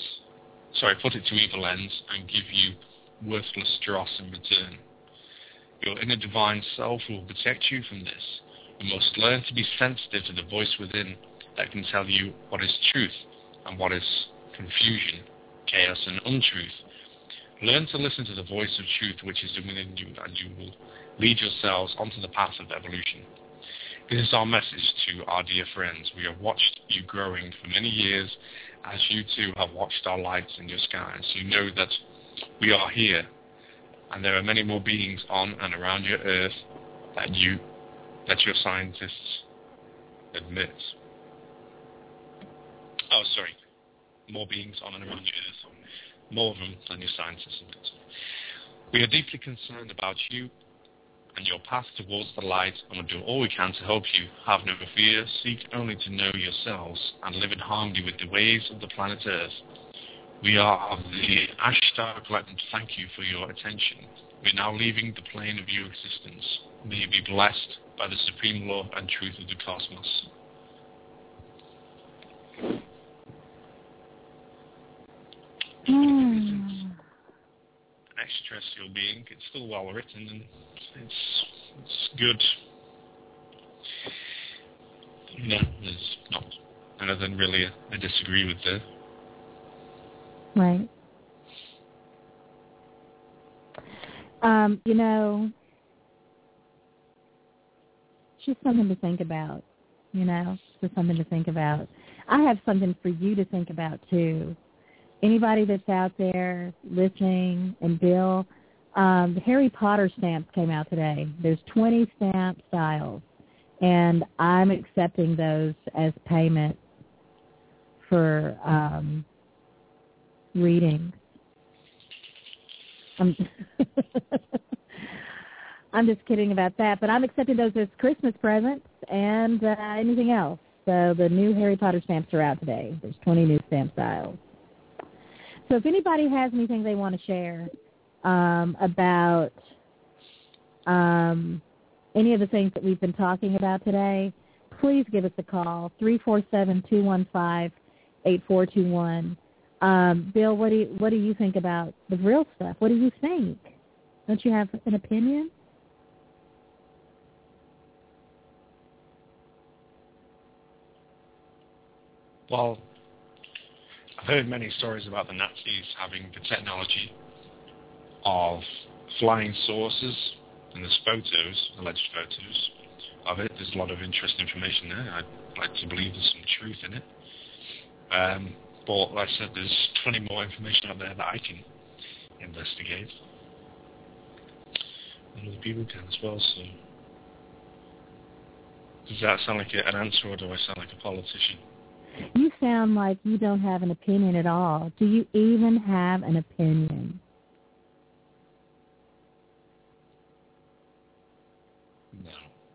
and give you worthless dross in return. Your inner divine self will protect you from this. You must learn to be sensitive to the voice within that can tell you what is truth and what is confusion, chaos and untruth. Learn to listen to the voice of truth which is within you, and you will lead yourselves onto the path of evolution. This is our message to our dear friends. We have watched you growing for many years, as you too have watched our lights in your skies. You know that we are here, and there are many more beings on and around your earth that your scientists admit. Oh, sorry. More beings on and around your earth. More of them than your scientists admit. We are deeply concerned about you and your path towards the light, and will do all we can to help you. Have no fear. Seek only to know yourselves and live in harmony with the ways of the planet Earth. We are of the Ashtar Collective. Thank you for your attention. We are now leaving the plane of your existence. May you be blessed by the supreme law and truth of the cosmos. Extraterrestrial being. It's still well written and it's good. No, there's not anything really I disagree with there. Right. Just something to think about, just something to think about. I have something for you to think about, too. Anybody that's out there listening, and Bill, the Harry Potter stamps came out today. There's 20 stamp styles, and I'm accepting those as payment for readings. I'm just kidding about that, but I'm accepting those as Christmas presents and anything else. So the new Harry Potter stamps are out today. There's 20 new stamp styles. So if anybody has anything they want to share about any of the things that we've been talking about today, please give us a call, 347-215-8421. Bill, what do you think about the real stuff? What do you think? Don't you have an opinion? Well, I've heard many stories about the Nazis having the technology of flying saucers, and there's photos, alleged photos of it. There's a lot of interesting information there. I'd like to believe there's some truth in it. But like I said, there's plenty more information out there that I can investigate. And other people can as well, so... Does that sound like an answer, or do I sound like a politician? You sound like you don't have an opinion at all. Do you even have an opinion? No.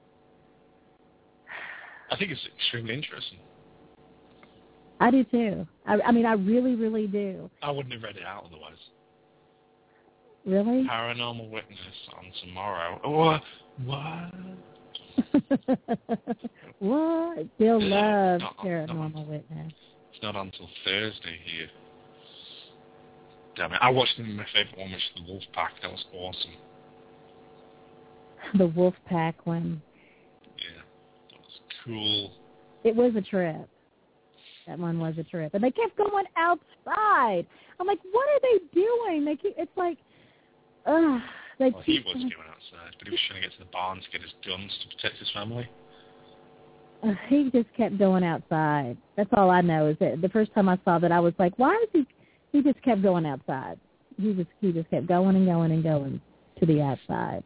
I think it's extremely interesting. I do too. I mean, I really, really do. I wouldn't have read it out otherwise. Really? Paranormal Witness on tomorrow. What? What? Bill loves Paranormal Witness. It's not until Thursday here. Damn it. I watched my favorite one, which is The Wolf Pack. That was awesome. The Wolf Pack one. Yeah. That was cool. It was a trip. That one was a trip. And they kept going outside. I'm like, what are they doing? It's like, he was going outside, but he was trying to get to the barn to get his guns to protect his family. He just kept going outside. That's all I know is that the first time I saw that, I was like, why is he just kept going outside. He just kept going and going and going to the outside.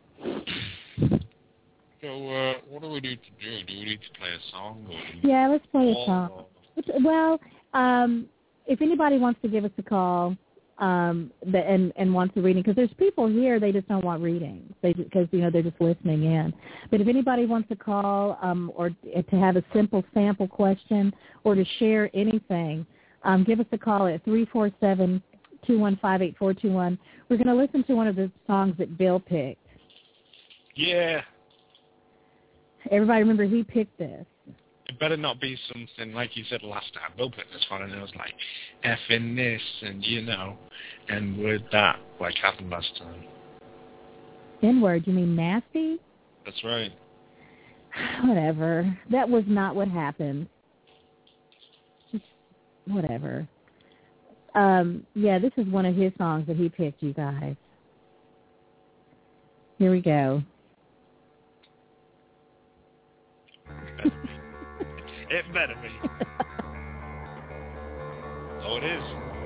So, what do we need to do? Do we need to play a song? Yeah, let's play a song. Well, if anybody wants to give us a call and wants a reading, because there's people here, they just don't want readings because they're just listening in. But if anybody wants to call or to have a simple sample question or to share anything, give us a call at 347-215-8421. We're going to listen to one of the songs that Bill picked. Yeah. Everybody remember he picked this. It better not be something like you said last time. Bill picked this one, and it was like effing this, and and with that, like happened last time. N-word, you mean nasty? That's right. Whatever. That was not what happened. Just whatever. Yeah, this is one of his songs that he picked, you guys. Here we go. It better be. Oh, it is.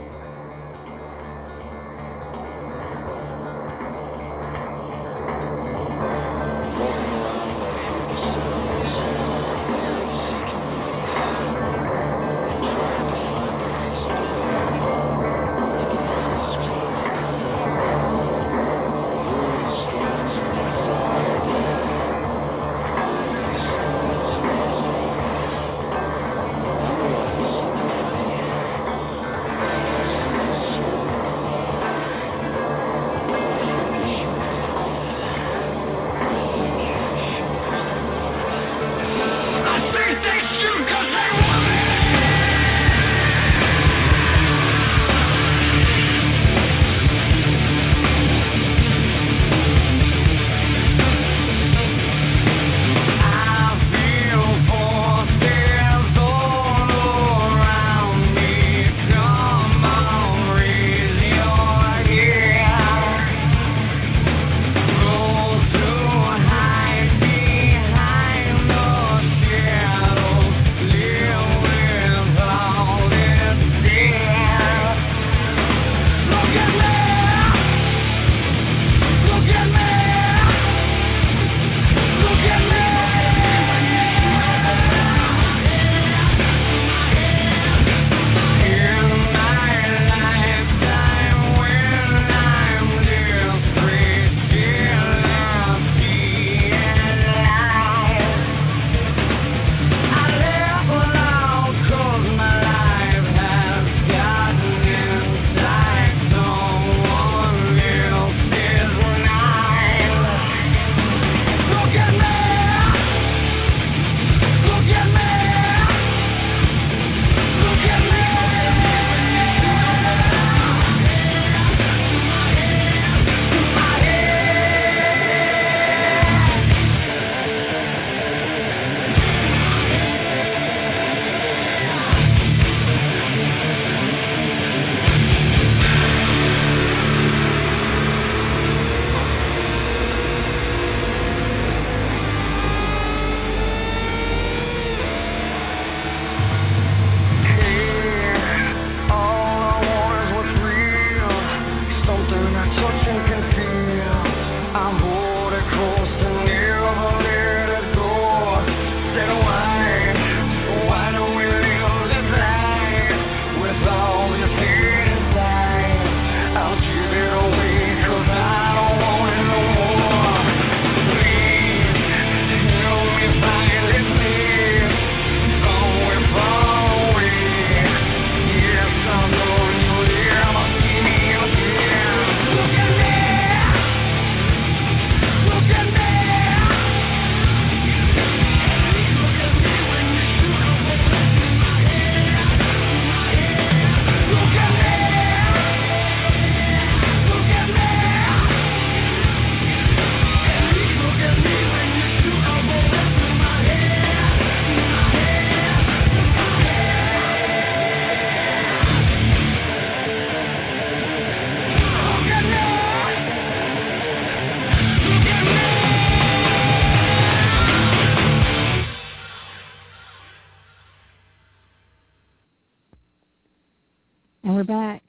And we're back.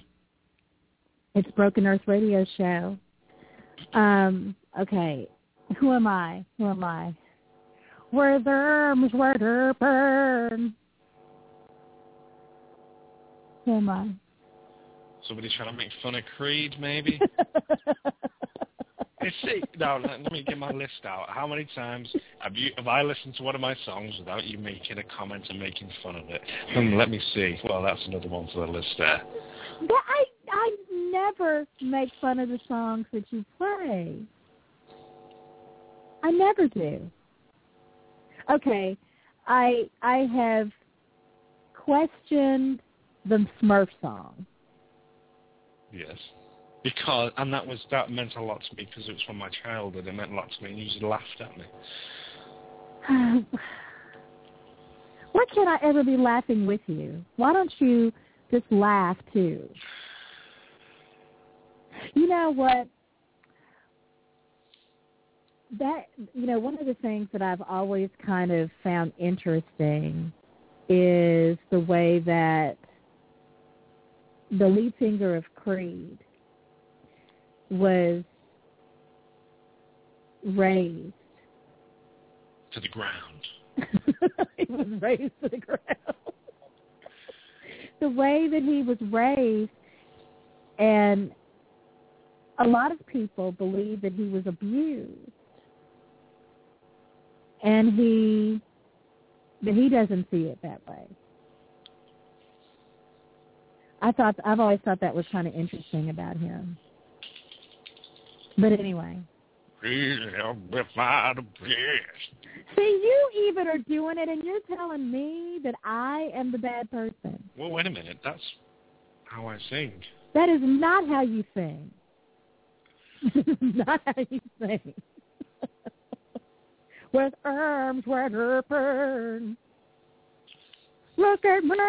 It's Broken Earth Radio Show. Okay. Who am I? Where the arms where they burn. Who am I? Somebody trying to make fun of Creed, maybe? No, let me get my list out. How many times have I listened to one of my songs without you making a comment and making fun of it? Let me see. Well, that's another one for the list there. I never make fun of the songs that you play. I never do. Okay, I have questioned the Smurf song. Yes. And that meant a lot to me because it was from my childhood. It meant a lot to me, and you just laughed at me. Why can't I ever be laughing with you? Why don't you just laugh too? You know what? One of the things that I've always kind of found interesting is the way that the lead singer of Creed was raised to the ground. He was raised to the ground. The way that he was raised, and a lot of people believe that he was abused, and he doesn't see it that way. I've always thought that was kind of interesting about him. But anyway. Please help me find a place. See, you even are doing it, and you're telling me that I am the bad person. Well, wait a minute. That's how I sing. That is not how you sing. Not how you sing. With arms wide open, look at me.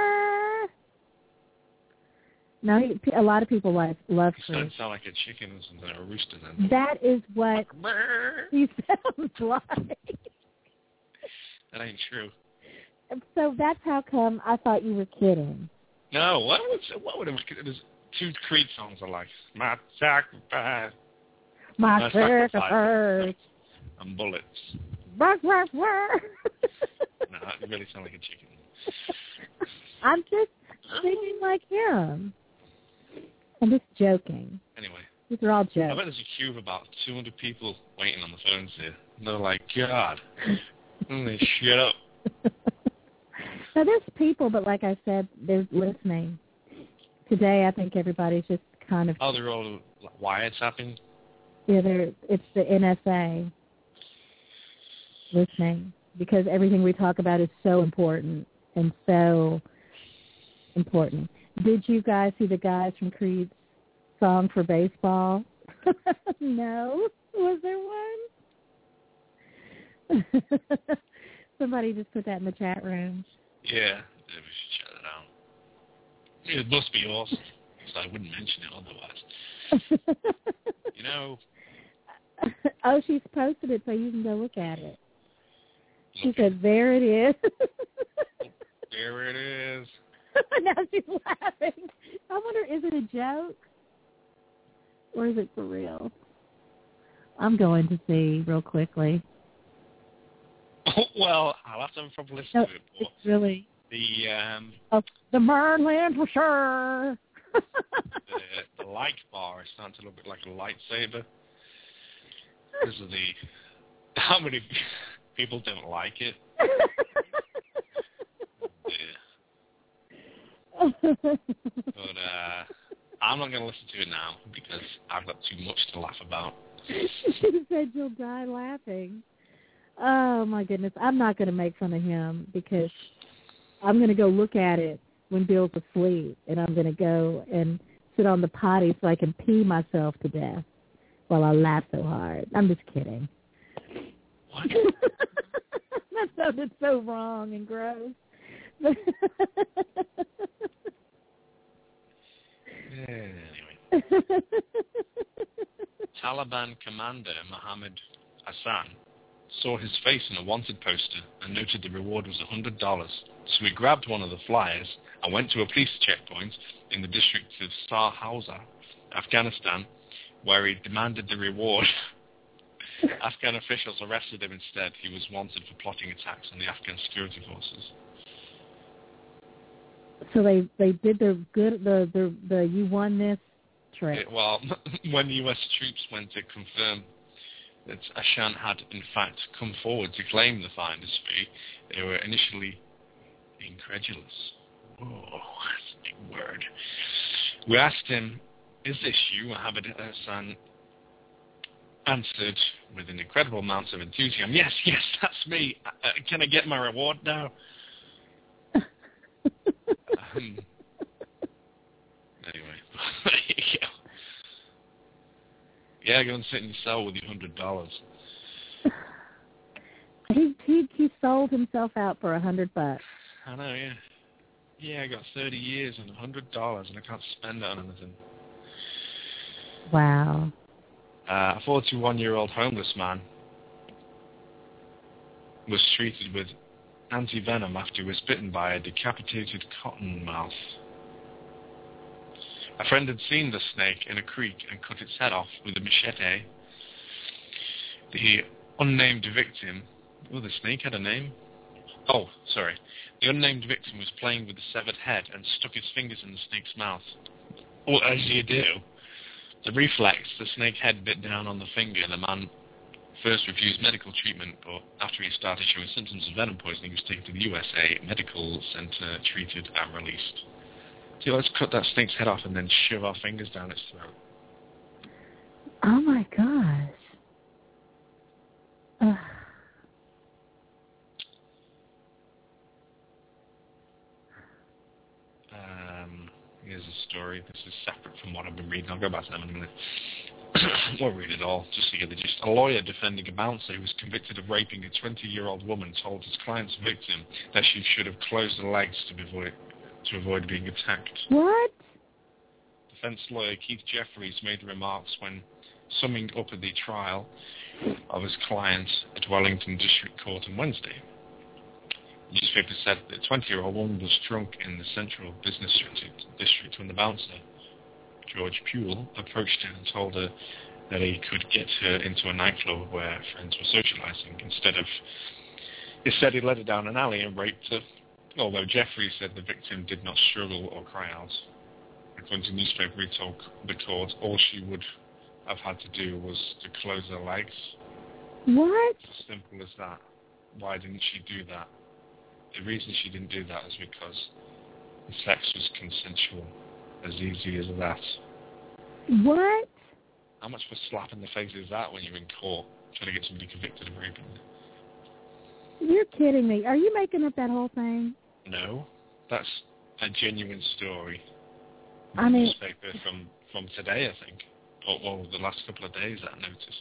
Now, a lot of people love You Creed. sound like a chicken or something, or a rooster then. That is what he sounds like. That ain't true. So that's how come I thought you were kidding. No, what would there's two Creed songs I like. My Sacrifice. My Sacrifice. And Bullets. Bark, bark, bark. No, you really sound like a chicken. I'm just singing like him. I'm just joking. Anyway. These are all jokes. I bet there's a queue of about 200 people waiting on the phones here. And they're like, God, shut up. Now, there's people, but like I said, they're listening. Today, I think everybody's just kind of... Oh, they're all wiretapping? Yeah, it's the NSA listening, because everything we talk about is so important and so important. Did you guys see the guys from Creed's song for baseball? No? Was there one? Somebody just put that in the chat room. Yeah, we should shut it out. It must be awesome, so I wouldn't mention it otherwise. You know... Oh, she's posted it so you can go look at it. She said, there it is. There it is. Now she's laughing. I wonder, is it a joke? Or is it for real? I'm going to see real quickly. Well, I'll have to probably listen to it. It's really... The Merlin for sure. the like bar is starting to look a bit like a lightsaber. Because of how many people don't like it. Yeah. But I'm not going to listen to it now because I've got too much to laugh about. She said you'll die laughing. Oh, my goodness. I'm not going to make fun of him because I'm going to go look at it when Bill's asleep, and I'm going to go and sit on the potty so I can pee myself to death while I laugh so hard. I'm just kidding. What? That sounded so wrong and gross. Anyway. Taliban commander Mohammed Hassan saw his face in a wanted poster and noted the reward was $100. So he grabbed one of the flyers and went to a police checkpoint in the district of Sarhauza, Afghanistan, where he demanded the reward. Afghan officials arrested him instead. He was wanted for plotting attacks on the Afghan security forces. So they did the you won this trick. Well, when U.S. troops went to confirm that Hassan had in fact come forward to claim the finder's fee, they were initially incredulous. Oh, that's a big word. We asked him, "Is this you, Mohammed Hassan?" answered with an incredible amount of enthusiasm, yes, that's me. Can I get my reward now? Anyway, there you go. Yeah, go and sit in your cell with your $100. He sold himself out for $100. I know, yeah. Yeah, I got 30 years and $100, and I can't spend it on anything. Wow. A 41-year-old homeless man was treated with anti-venom after he was bitten by a decapitated cottonmouth. A friend had seen the snake in a creek and cut its head off with a machete. The unnamed victim... Oh, the snake had a name? Oh, sorry. The unnamed victim was playing with the severed head and stuck his fingers in the snake's mouth. Well, as you do. The reflex, the snake head bit down on the finger, and the man first refused medical treatment, but after he started showing symptoms of venom poisoning, he was taken to the USA Medical Center, treated and released. See, let's cut that snake's head off and then shove our fingers down its throat. Oh my gosh. Here's a story. This is separate from what I've been reading. I'll go back to them in a minute. Won't read it all, just to get the gist. A lawyer defending a bouncer who was convicted of raping a 20-year-old woman told his client's victim that she should have closed her legs to avoid being attacked. What? Defense lawyer Keith Jeffries made the remarks when summing up at the trial of his client at Wellington District Court on Wednesday. The newspaper said that the 20-year-old woman was drunk in the Central Business District when the bouncer, George Puel, approached her and told her that he could get her into a nightclub where friends were socializing. Instead, he led her down an alley and raped her, although Jeffrey said the victim did not struggle or cry out. According to the newspaper, he told the court all she would have had to do was to close her legs. What? As simple as that. Why didn't she do that? The reason she didn't do that is because the sex was consensual. As easy as that. What? How much of a slap in the face is that when you're in court trying to get somebody convicted of raping? You're kidding me. Are you making up that whole thing? No. That's a genuine story. I mean... Newspaper from today, I think. Or the last couple of days, that notice.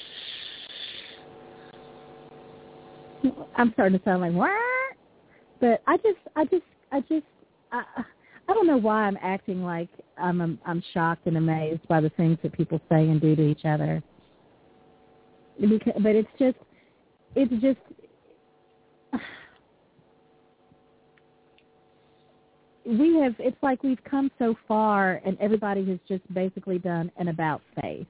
I'm starting to sound like, what? But I don't know why I'm acting like I'm shocked and amazed by the things that people say and do to each other. But it's just it's like we've come so far and everybody has just basically done an about face.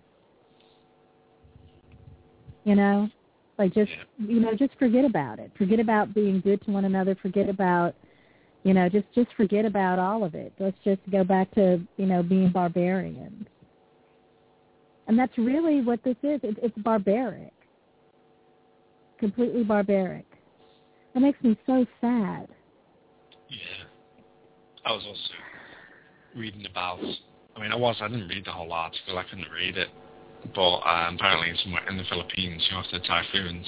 You know? Like just forget about it. Forget about being good to one another. Forget about, just forget about all of it. Let's just go back to, being barbarians. And that's really what this is. It's barbaric. Completely barbaric. That makes me so sad. Yeah. I was also reading about, I didn't read the whole article. I couldn't read it. But apparently somewhere in the Philippines, after the typhoons,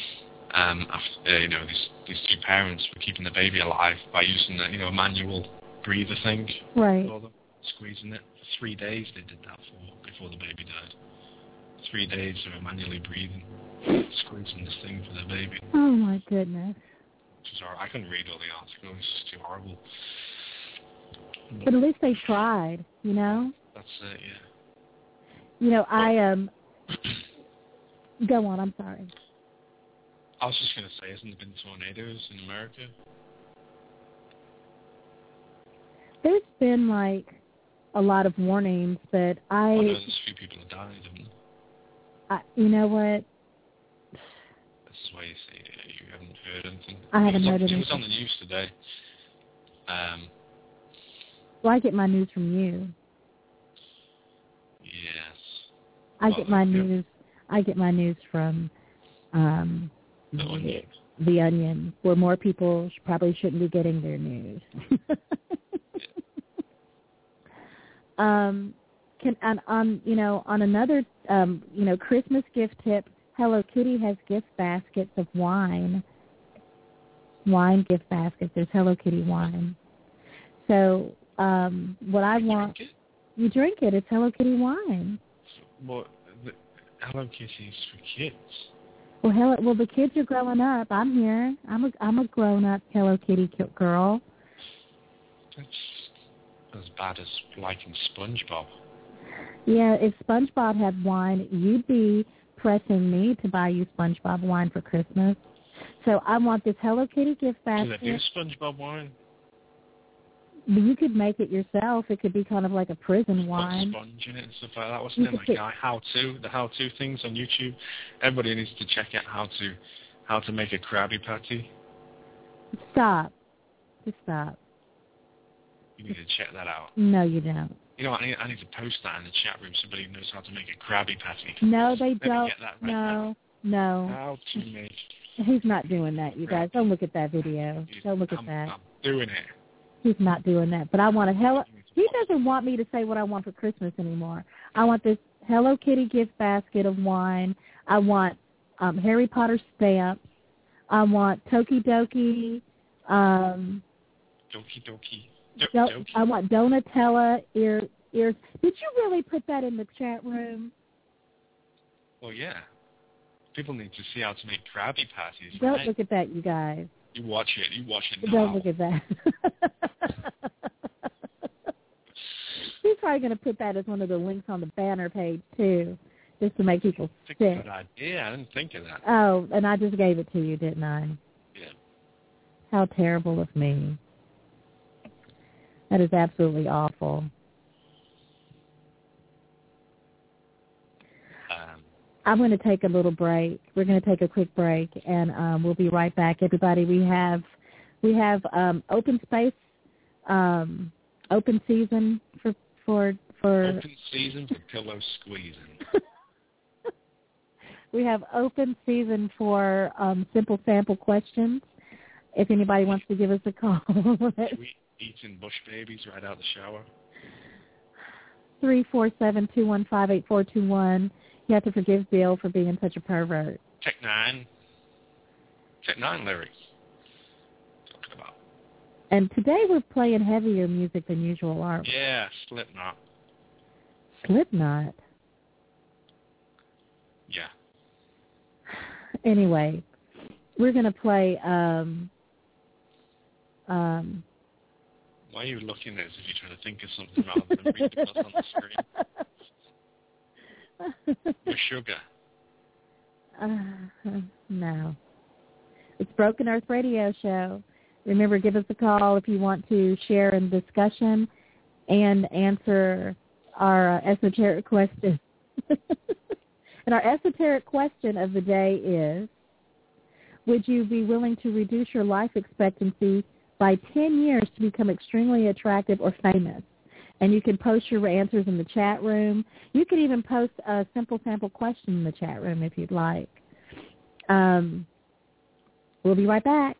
these two parents were keeping the baby alive by using a manual breather thing. Right. For them, squeezing it. For 3 days they did that before the baby died. 3 days they were manually breathing, squeezing this thing for the baby. Oh my goodness. I couldn't read all the articles. It's just too horrible. But at least they tried, That's it, yeah. Go on, I'm sorry. I was just going to say, hasn't there been tornadoes in America? There's been, a lot of warnings, but no, there's a few people that died, haven't there? You know what? This is why you say you haven't heard anything. I haven't heard anything. It was on the news today. Well, I get my news from you. Yes. I get my news from The Onion, where more people probably shouldn't be getting their news. on another Christmas gift tip, Hello Kitty has gift baskets of wine gift baskets. There's Hello Kitty wine. So what I want, you drink it. It's Hello Kitty wine. Well, Hello Kitty's for kids. Well, the kids are growing up. I'm here. I'm a grown-up Hello Kitty girl. That's as bad as liking SpongeBob. Yeah, if SpongeBob had wine, you'd be pressing me to buy you SpongeBob wine for Christmas. So I want this Hello Kitty gift basket. Do they do SpongeBob wine? You could make it yourself. It could be kind of like a prison wine. Put sponge in it and stuff like that. Wasn't it like the how-to things on YouTube? Everybody needs to check out how to make a Krabby Patty. Stop. Just stop. You need to check that out. No, you don't. You know what? I need to post that in the chat room. Somebody who knows how to make a Krabby Patty. No, they don't. Get that right No. How to make... He's not doing that, you guys. Don't look at that video. Don't look at that. I'm doing it. He's not doing that. But I want he doesn't want me to say what I want for Christmas anymore. I want this Hello Kitty gift basket of wine. I want Harry Potter stamps. I want Toki Doki. Doki Doki. I want Donatella ears. Did you really put that in the chat room? Well, yeah. People need to see how to make Krabby Patties. Don't right? look at that, you guys. You watch it now. Don't look at that. He's probably going to put that as one of the links on the banner page, too, just to make people sick. That's a good idea. I didn't think of that. Oh, and I just gave it to you, didn't I? Yeah. How terrible of me. That is absolutely awful. I'm going to take a little break. We're going to take a quick break, and we'll be right back. Everybody, we have open space, open season for open season for pillow squeezing. We have open season for simple sample questions. If anybody wants to give us a call, we eating bush babies right out the shower. 347-215-8421. You have to forgive Bill for being such a pervert. Tech Nine lyrics. Talking about. And today we're playing heavier music than usual, aren't we? Yeah, Slipknot. Slipknot? Yeah. Anyway, we're going to play... Why are you looking at it as if you're trying to think of something rather than read what's on the screen? Your sugar. No. It's Broken Earth Radio Show. Remember, give us a call if you want to share in discussion and answer our esoteric question. And our esoteric question of the day is, would you be willing to reduce your life expectancy by 10 years to become extremely attractive or famous? And you can post your answers in the chat room. You can even post a simple sample question in the chat room if you'd like. We'll be right back.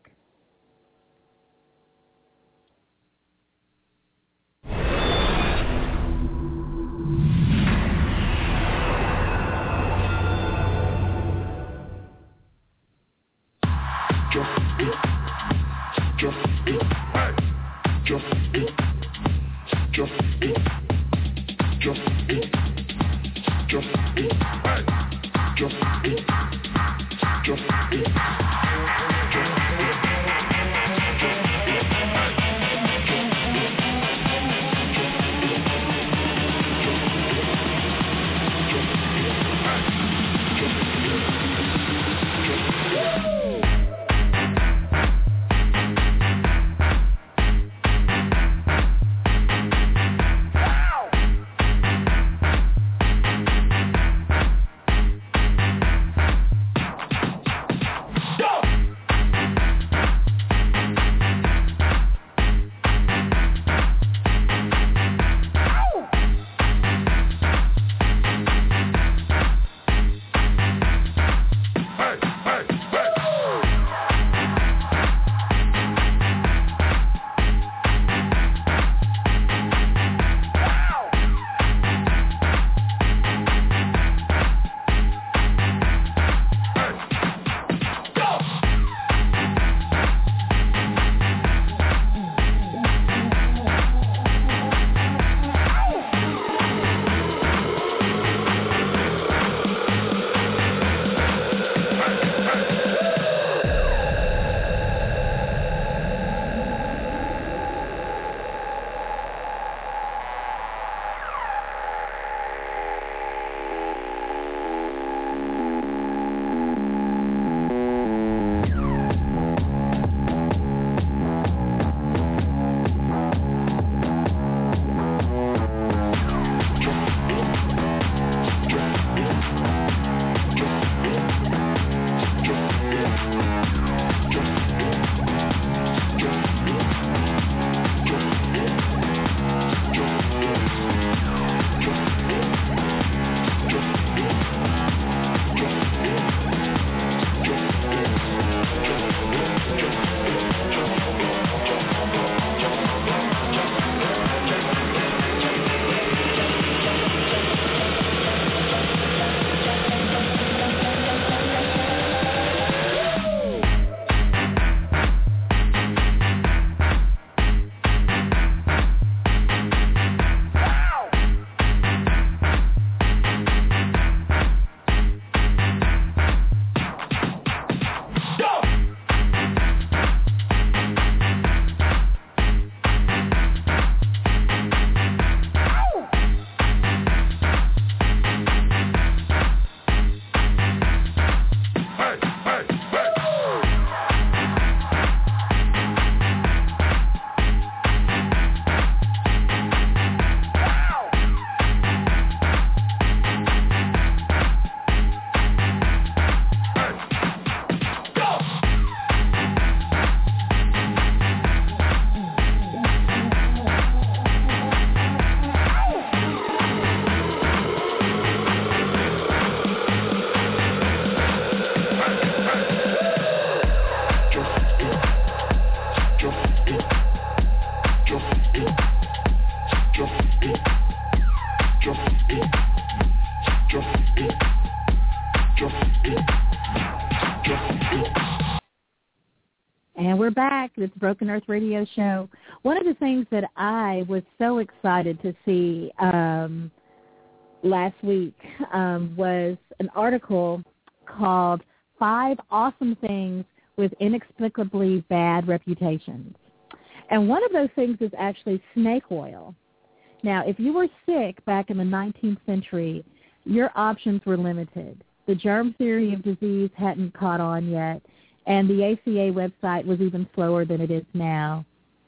And we're back. It's Broken Earth Radio Show. One of the things that I was so excited to see last week was an article called 5 Awesome Things with Inexplicably Bad Reputations. And one of those things is actually snake oil. Now, if you were sick back in the 19th century, your options were limited. The germ theory of disease hadn't caught on yet, and the ACA website was even slower than it is now.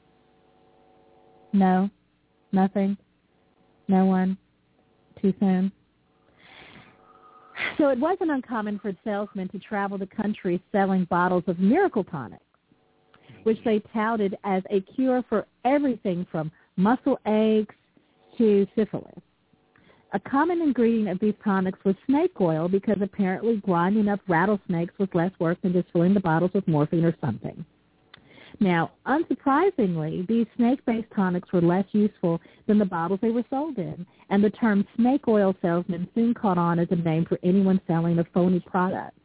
No? Nothing? No one? Too soon? So it wasn't uncommon for salesmen to travel the country selling bottles of miracle tonics, which they touted as a cure for everything from muscle aches to syphilis. A common ingredient of these tonics was snake oil because apparently grinding up rattlesnakes was less work than just filling the bottles with morphine or something. Now, unsurprisingly, these snake-based tonics were less useful than the bottles they were sold in, and the term snake oil salesman soon caught on as a name for anyone selling a phony product.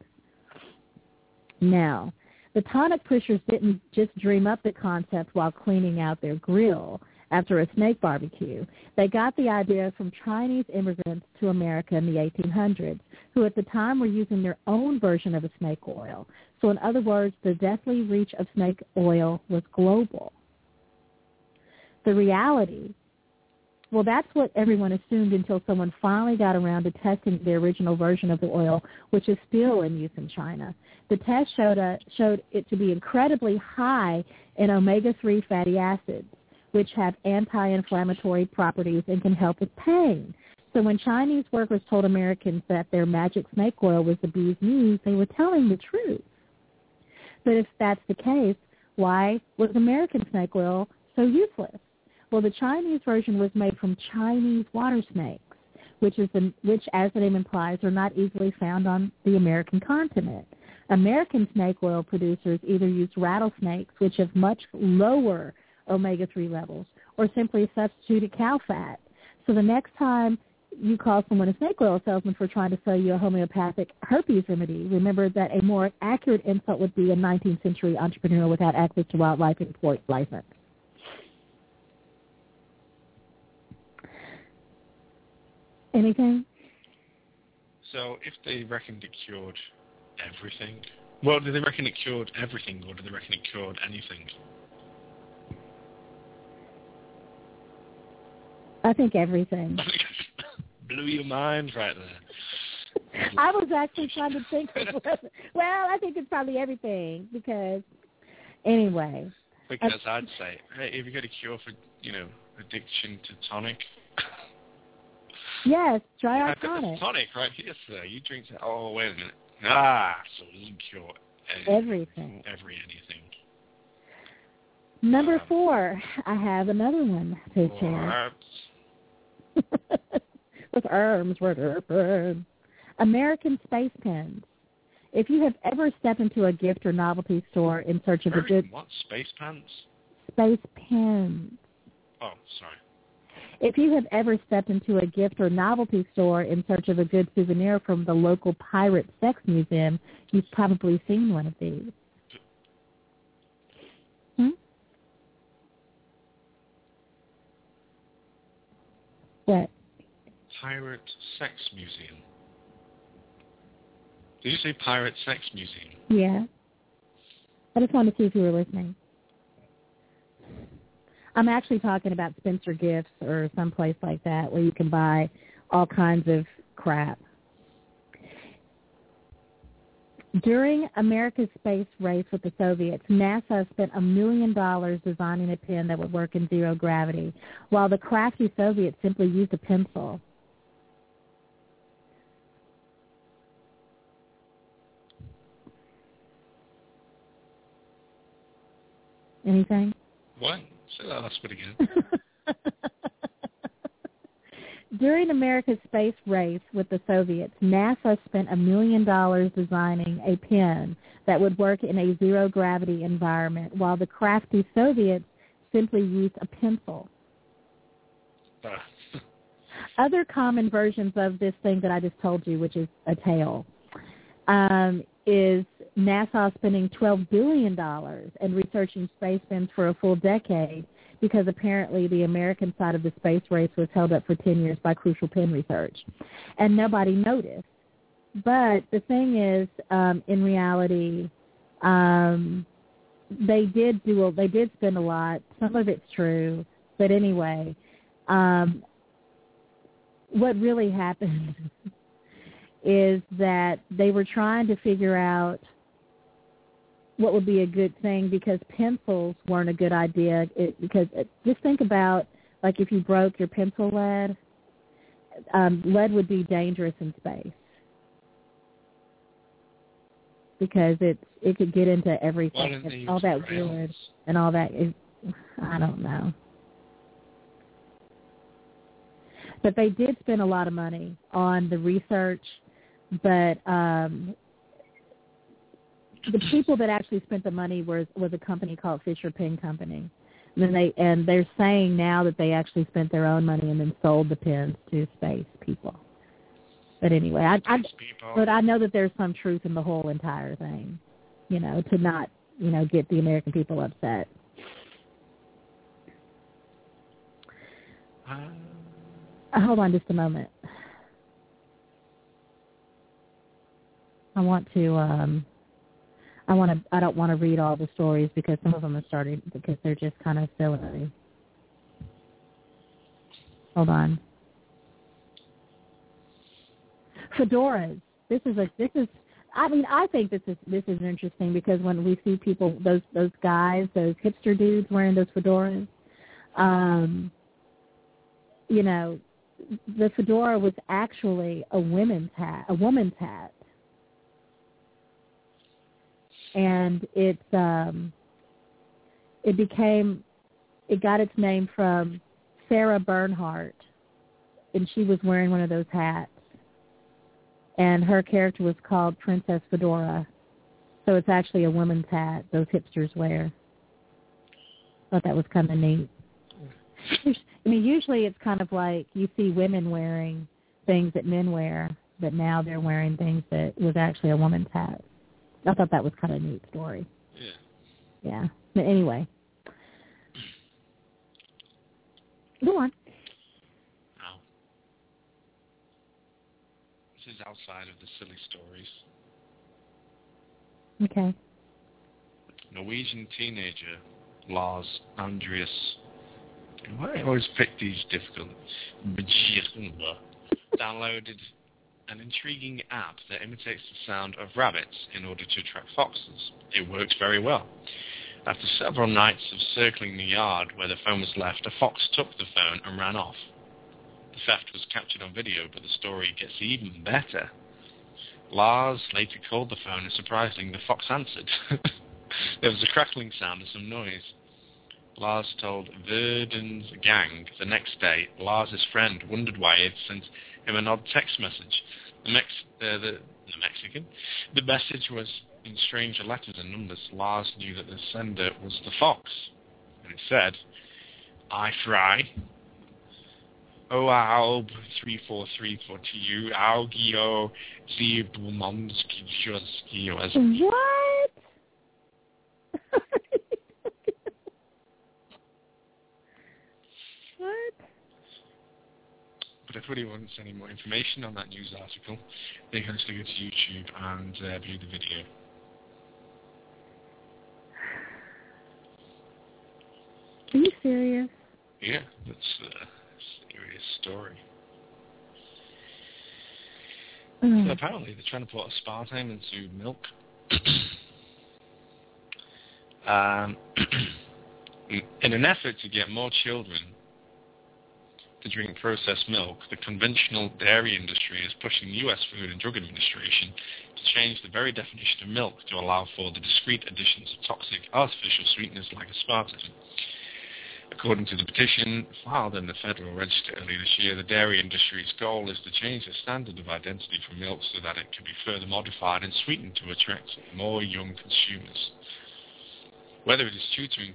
Now, the tonic pushers didn't just dream up the concept while cleaning out their grill after a snake barbecue. They got the idea from Chinese immigrants to America in the 1800s, who at the time were using their own version of a snake oil. So in other words, the deathly reach of snake oil was global. The reality, well, that's what everyone assumed until someone finally got around to testing the original version of the oil, which is still in use in China. The test showed it to be incredibly high in omega-3 fatty acids, which have anti-inflammatory properties and can help with pain. So when Chinese workers told Americans that their magic snake oil was the bee's knees, they were telling the truth. But if that's the case, why was American snake oil so useless? Well, the Chinese version was made from Chinese water snakes, which, as the name implies, are not easily found on the American continent. American snake oil producers either used rattlesnakes, which have much lower omega-3 levels, or simply substituted cow fat. So the next time you call someone a snake oil salesman for trying to sell you a homeopathic herpes remedy, remember that a more accurate insult would be a 19th century entrepreneur without access to wildlife import license. Anything? So if they reckoned it cured everything, well, did they reckon it cured everything, or did they reckon it cured anything? I think everything. Blew your mind right there. I was actually trying to think of well, I think it's probably everything because, anyway. Because I'd say, hey, have you got a cure for, addiction to tonic? Yes, try our I've got tonic. this tonic right here, sir. You drink it. Oh, wait a minute. So it doesn't cure everything. Anything. Number 4, I have another one to share. With arms wide open. American space pens. If you have ever stepped into a gift or novelty store in search of a good... What? Space pants? Space pens. Oh, sorry. If you have ever stepped into a gift or novelty store in search of a good souvenir from the local pirate sex museum, you've probably seen one of these. What? Pirate Sex Museum. Did you say Pirate Sex Museum? Yeah. I just wanted to see if you were listening. I'm actually talking about Spencer Gifts or someplace like that where you can buy all kinds of crap. During America's space race with the Soviets, NASA spent $1 million designing a pen that would work in zero gravity, while the crafty Soviets simply used a pencil. Anything? What? Say that last bit again. During America's space race with the Soviets, NASA spent $1 million designing a pen that would work in a zero-gravity environment, while the crafty Soviets simply used a pencil. Other common versions of this thing that I just told you, which is a tail. is NASA spending $12 billion and researching space bends for a full decade because apparently the American side of the space race was held up for 10 years by crucial pen research. And nobody noticed. But the thing is, in reality, they did spend a lot. Some of it's true. But anyway, what really happened is that they were trying to figure out what would be a good thing because pencils weren't a good idea. Just think about, like, if you broke your pencil lead, lead would be dangerous in space because it could get into everything. All that wood and all that is, I don't know. But they did spend a lot of money on the research, but the people that actually spent the money was a company called Fisher Pen Company. And they're saying now that they actually spent their own money and then sold the pens to space people. But anyway, I know that there's some truth in the whole entire thing, to not, get the American people upset. Hold on just a moment. I don't want to read all the stories because some of them are starting because they're just kind of silly. Hold on. Fedoras. I think this is interesting because when we see people, those guys, those hipster dudes wearing those fedoras, the fedora was actually a woman's hat. And it got its name from Sarah Bernhardt, and she was wearing one of those hats. And her character was called Princess Fedora. So it's actually a woman's hat those hipsters wear. Thought that was kind of neat. Usually it's kind of like you see women wearing things that men wear, but now they're wearing things that was actually a woman's hat. I thought that was kind of a neat story. Yeah. But anyway. Go on. Now, this is outside of the silly stories. Okay. Norwegian teenager Lars Andreas. Why I always pick these difficult. Downloaded an intriguing app that imitates the sound of rabbits in order to attract foxes. It works very well. After several nights of circling the yard where the phone was left, a fox took the phone and ran off. The theft was captured on video, but the story gets even better. Lars later called the phone, and surprisingly, the fox answered. There was a crackling sound and some noise. Lars told Verden's gang the next day. Lars' friend wondered why he had sent him an odd text message. The message was in stranger letters and numbers. Lars knew that the sender was the fox, and it said, "I fry. Oalb 343 to you. Augio Zibumomski Joski." What? What? But if anybody wants any more information on that news article, they can actually go to YouTube and view the video. Are you serious? Yeah, that's a serious story. So apparently they're trying to put aspartame into milk. In an effort to get more children to drink processed milk, the conventional dairy industry is pushing the U.S. Food and Drug Administration to change the very definition of milk to allow for the discrete additions of toxic artificial sweeteners like aspartame. According to the petition filed in the Federal Register earlier this year, the dairy industry's goal is to change the standard of identity for milk so that it can be further modified and sweetened to attract more young consumers. Whether it is due to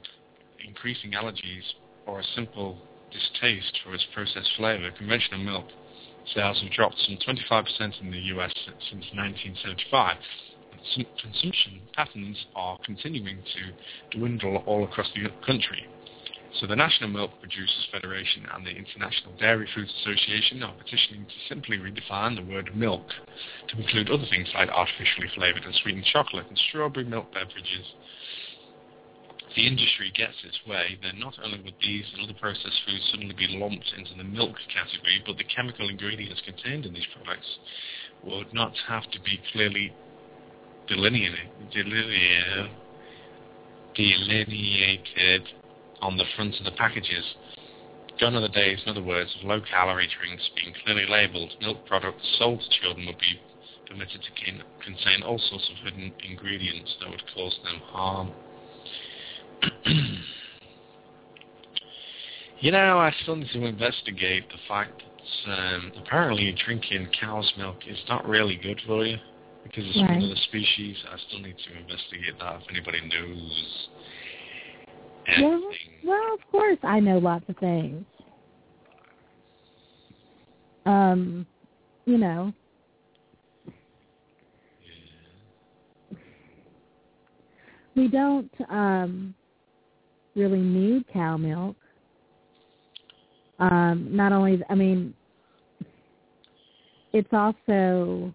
increasing allergies or a simple distaste for its processed flavor, conventional milk Sales have dropped some 25% in the US since 1975. Consumption patterns are continuing to dwindle all across the country. So the National Milk Producers Federation and the International Dairy Foods Association are petitioning to simply redefine the word milk to include other things like artificially flavoured and sweetened chocolate and strawberry milk beverages. If the industry gets its way, then not only would these and other processed foods suddenly be lumped into the milk category, but the chemical ingredients contained in these products would not have to be clearly delineated on the front of the packages. Gone are the days, in other words, of low-calorie drinks being clearly labelled. Milk products sold to children would be permitted to contain all sorts of hidden ingredients that would cause them harm. You know, I still need to investigate the fact that apparently drinking cow's milk is not really good for you because it's one of the species. I still need to investigate that if anybody knows anything. Well, of course I know lots of things. You know. Yeah. We don't really need cow milk. Not only, I mean, it's also,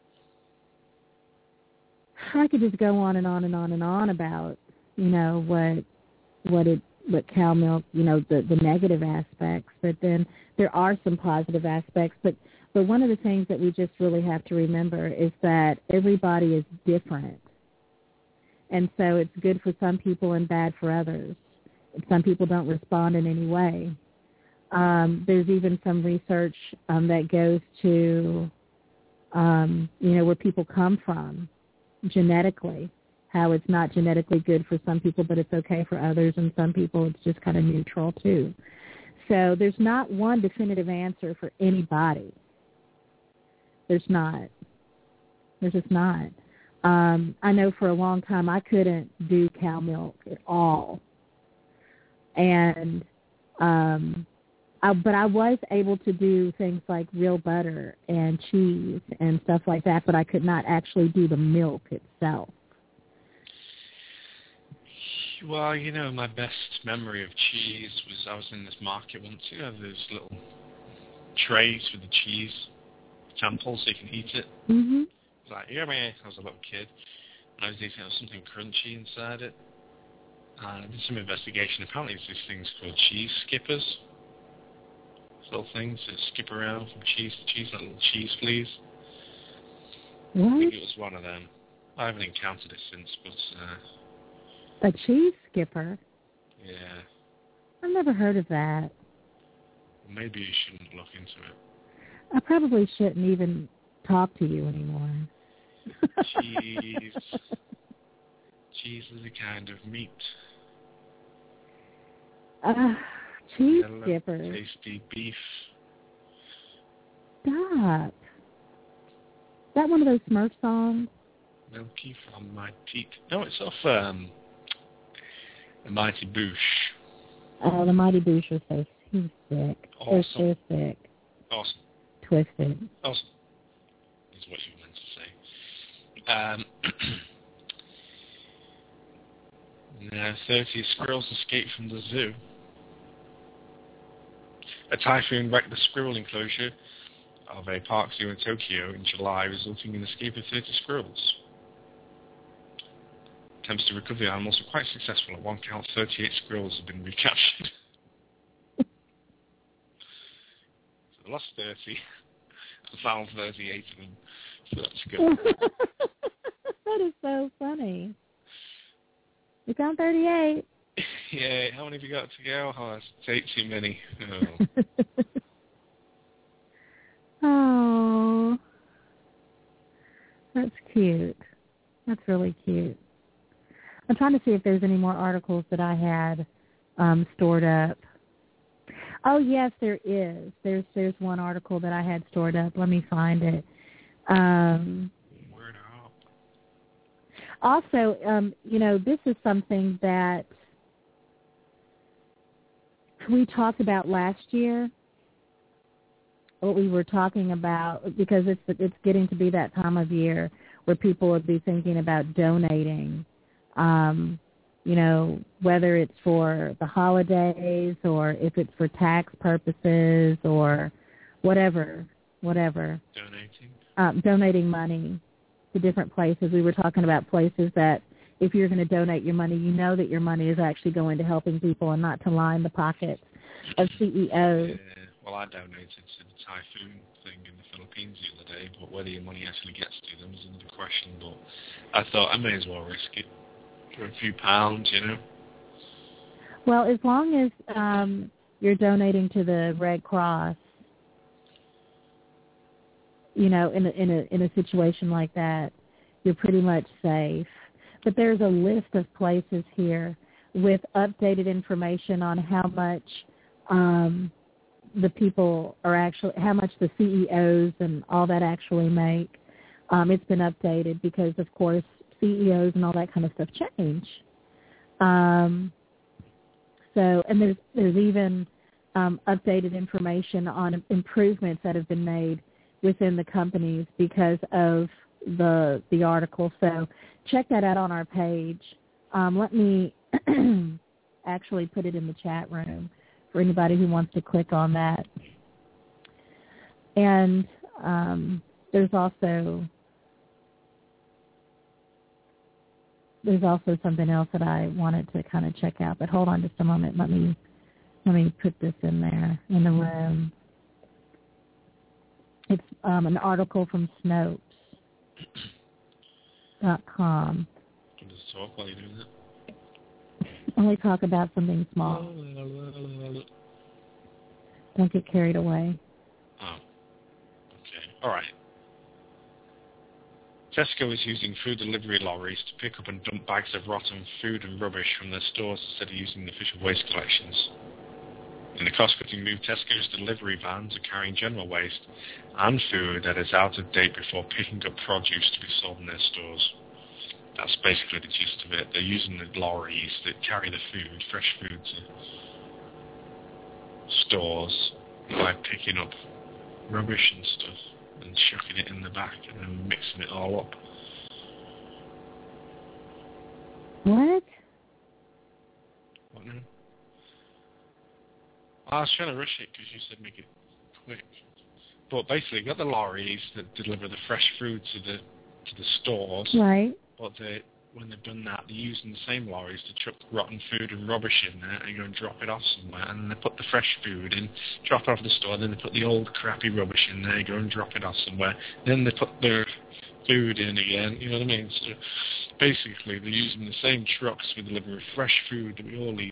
I could just go on and on and on and on about, you know, what cow milk, you know, the negative aspects, but then there are some positive aspects. But one of the things that we just really have to remember is that everybody is different. And so it's good for some people and bad for others. Some people don't respond in any way. There's even some research that goes to, you know, where people come from genetically, how it's not genetically good for some people, but it's okay for others, and some people it's just kind of neutral too. So there's not one definitive answer for anybody. There's not. There's just not. I know for a long time I couldn't do cow milk at all. And but I was able to do things like real butter and cheese and stuff like that, but I could not actually do the milk itself. Well, you know, my best memory of cheese was I was in this market once. You know, there's little trays with the cheese samples so you can eat it. Mm-hmm. It's like, yeah, man, I was a little kid. And I was eating something crunchy inside it. I did some investigation. Apparently there's these things called cheese skippers. Little things that skip around from cheese to cheese, like little cheese fleas. What? I think it was one of them. I haven't encountered it since, but... A cheese skipper? Yeah. I've never heard of that. Maybe you shouldn't look into it. I probably shouldn't even talk to you anymore. Cheese. Cheese is a kind of meat. Cheese Yellow, skipper. Tasty beef. Stop. Is that one of those Smurf songs? Milky from my teeth. No, it's off the Mighty Boosh. Oh, the Mighty Boosh was so he's sick. Awesome. They're so sick. Awesome. Twisted. Awesome. Is what you meant to say. Now, 30 squirrels escaped from the zoo. A typhoon wrecked the squirrel enclosure of a park zoo in Tokyo in July, resulting in the escape of 30 squirrels. Attempts to recover the animals were quite successful. At one count, 38 squirrels have been recaptured. So they lost 30 and found 38 of them. So that's good. That is so funny. We found 38. Yeah, how many have you got to go? Oh, that's too many. Oh. Oh, that's cute. That's really cute. I'm trying to see if there's any more articles that I had stored up. Oh, yes, there is. There's one article that I had stored up. Let me find it. Word up. Also, you know, this is something that we talked about last year, what we were talking about, because it's getting to be that time of year where people would be thinking about donating, whether it's for the holidays or if it's for tax purposes or whatever. Donating money to different places. We were talking about places that if you're going to donate your money, you know that your money is actually going to helping people and not to line the pockets of CEOs. Yeah. Well, I donated to the typhoon thing in the Philippines the other day, but whether your money actually gets to them is another question. But I thought I may as well risk it for a few pounds, Well, as long as you're donating to the Red Cross, in a situation like that, you're pretty much safe. But there's a list of places here with updated information on how much the people are actually, how much the CEOs and all that actually make. It's been updated because, of course, CEOs and all that kind of stuff change. And there's even updated information on improvements that have been made within the companies because of the article. So check that out on our page. Let me actually put it in the chat room for anybody who wants to click on that. And there's also something else that I wanted to kind of check out. But hold on just a moment. Let me put this in there in the room. It's an article from Snopes.com. Can just talk while you're doing that? Only talk about something small. Don't get carried away. Oh. Okay. All right. Tesco is using food delivery lorries to pick up and dump bags of rotten food and rubbish from their stores instead of using the official waste collections. In the cost-cutting move, Tesco's delivery vans are carrying general waste and food that is out of date before picking up produce to be sold in their stores. That's basically the gist of it. They're using the lorries that carry the food, fresh food, to stores by picking up rubbish and stuff and chucking it in the back and then mixing it all up. What? What now? I was trying to rush it because you said make it quick. But basically, you've got the lorries that deliver the fresh food to the stores. Right. But when they've done that, they're using the same lorries to chuck rotten food and rubbish in there and go and drop it off somewhere. And then they put the fresh food in, drop it off the store. Then they put the old crappy rubbish in there, go and drop it off somewhere. Then they put their food in again. You know what I mean? So basically, they're using the same trucks for delivery of fresh food that we all eat.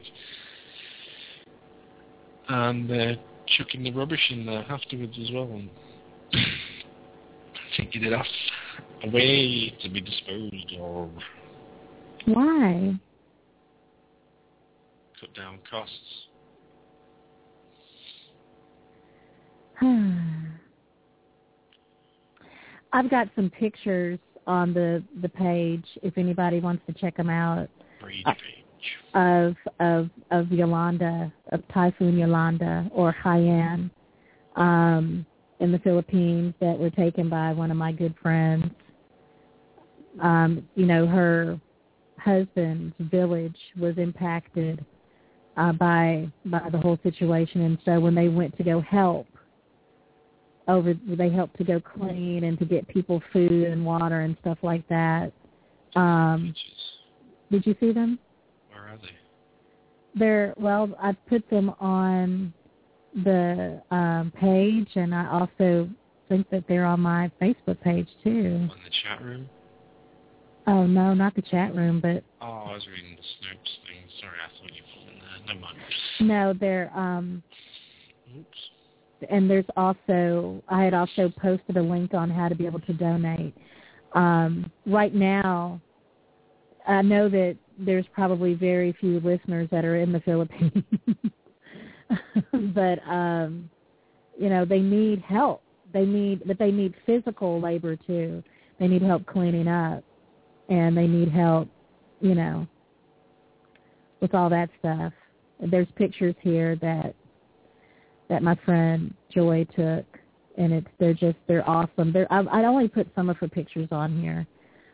And they're chucking the rubbish in there afterwards as well. And taking it off away to be disposed of. Why? Cut down costs. I've got some pictures on the page if anybody wants to check them out. Brady page. Of Yolanda, of Typhoon Yolanda or Haiyan in the Philippines that were taken by one of my good friends. Her husband's village was impacted by the whole situation, and so when they went to go help, they helped to go clean and to get people food and water and stuff like that. Did you see them? Where are they? I put them on the page, and I also think that they're on my Facebook page too. On the chat room? Oh, no, not the chat room, but... Oh, I was reading the Snopes thing. Sorry, I thought you put them in there. Never mind. No, they're... Oops. And there's also... I had also posted a link on how to be able to donate. Right now, I know that there's probably very few listeners that are in the Philippines. But, they need help. They need physical labor, too. They need help cleaning up. And they need help, with all that stuff. There's pictures here that my friend Joy took and they're awesome. I only put some of her pictures on here,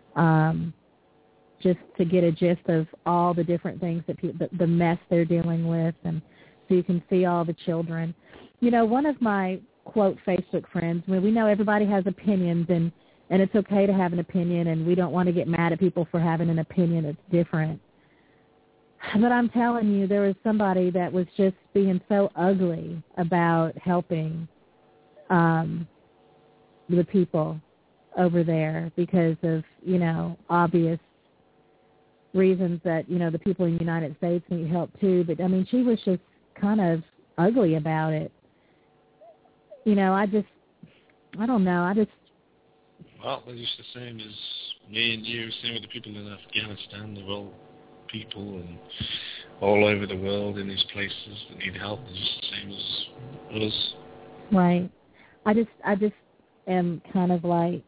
just to get a gist of all the different things that the mess they're dealing with, and so you can see all the children. You know, one of my quote Facebook friends, we know everybody has opinions, and it's okay to have an opinion, and we don't want to get mad at people for having an opinion that's different. But I'm telling you, there was somebody that was just being so ugly about helping the people over there because of, you know, obvious reasons that, you know, the people in the United States need help too. But, I mean, she was just kind of ugly about it. You know, I don't know. Well, they're just the same as me and you, same with the people in Afghanistan. They're all people and all over the world in these places that need help. They're just the same as us. Right. I just am kind of like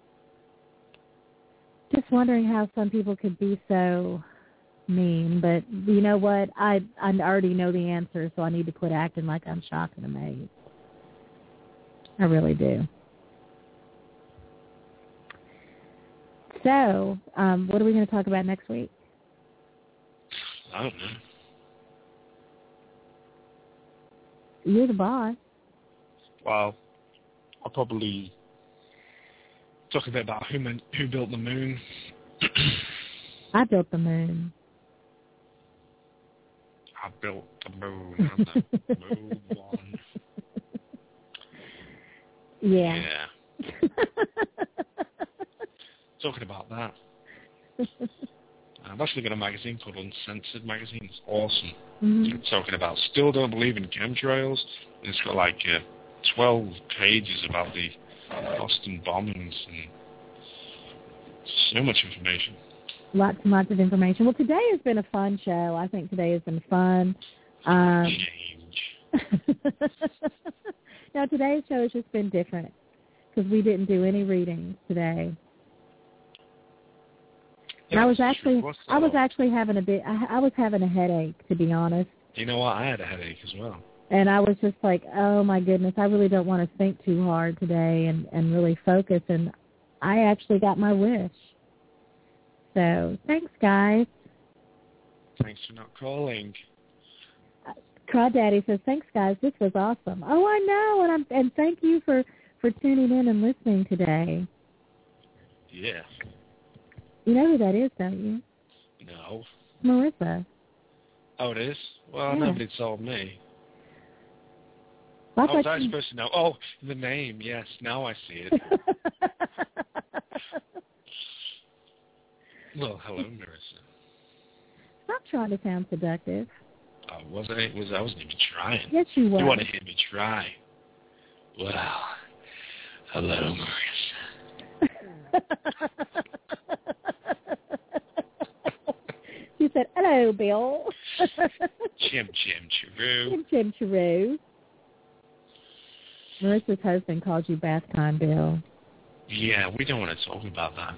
just wondering how some people could be so mean. But you know what? I already know the answer, so I need to quit acting like I'm shocked and amazed. I really do. So, what are we going to talk about next week? I don't know. You're the boss. Well, I'll probably talk a bit about who built the moon. I built the moon. I built the moon. I'm the moon one. Yeah. Talking about that. I've actually got a magazine called Uncensored Magazine. It's awesome. Mm-hmm. It's talking about still don't believe in chemtrails. And it's got like 12 pages about the Boston bombings and so much information. Lots and lots of information. Well, today has been a fun show. I think today has been fun. Change. Now, today's show has just been different because we didn't do any readings today. And I was actually having I was having a headache, to be honest. You know what? I had a headache as well. And I was just like, oh my goodness, I really don't want to think too hard today and really focus. And I actually got my wish. So thanks, guys. Thanks for not calling. Crawdaddy says, thanks, guys. This was awesome. Oh, I know, and thank you for tuning in and listening today. Yeah. You know who that is, don't you? No. Marissa. Oh, it is? Well, Yeah. Nobody told me. Well, I was supposed to know. Oh, the name, yes. Now I see it. Well, hello, Marissa. Stop trying to sound seductive. I wasn't even trying. Yes, you were. You want to hear me try? Well, hello, Marissa. She said, hello, Bill. Chim chiroo. Chim chim chiroo. Marissa's husband called you bath time, Bill. Yeah, we don't want to talk about that.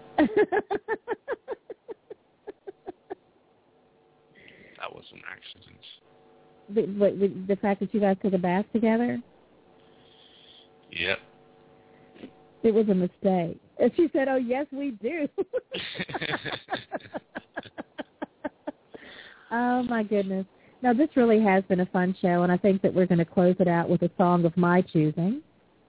That was an accident. The fact that you guys took a bath together? Yep. It was a mistake. And she said, oh, yes, we do. Oh, my goodness. Now, this really has been a fun show, and I think that we're going to close it out with a song of my choosing.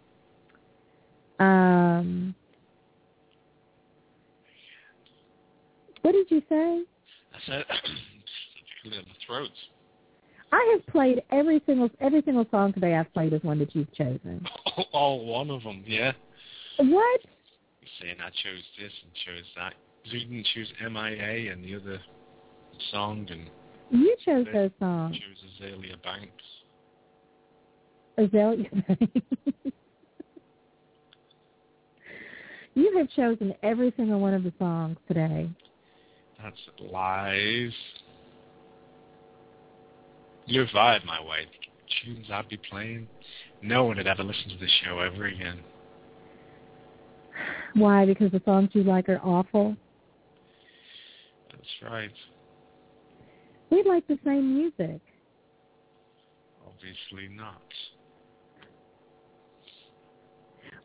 What did you say? I said, clear the throats. I have played every single song today I've played is one that you've chosen. All one of them, yeah. What? You're saying I chose this and chose that. So you didn't choose MIA and the other song, and you chose those songs. You chose Azalea Banks. Azalea Banks. You have chosen every single one of the songs today. That's lies. You're vibe my way. The tunes I'd be playing, no one would ever listen to this show ever again. Why? Because the songs you like are awful? That's right. We like the same music. Obviously not.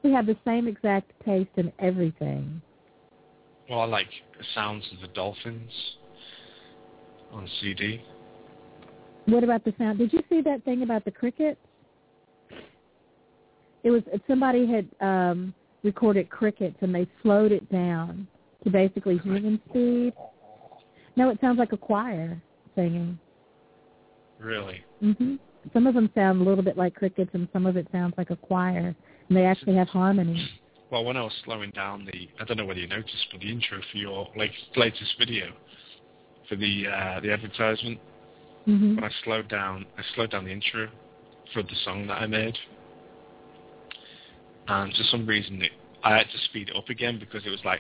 we have the same exact taste in everything. Well, I like the sounds of the dolphins on CD. What about the sound? Did you see that thing about the crickets? It was somebody had recorded crickets and they slowed it down to basically human speed. No, it sounds like a choir singing. Really? Mhm. Some of them sound a little bit like crickets, and some of it sounds like a choir, and they actually have harmony. Well, when I was slowing down I don't know whether you noticed, but the intro for your latest video for the advertisement, when I slowed down the intro for the song that I made, and for some reason I had to speed it up again because it was like.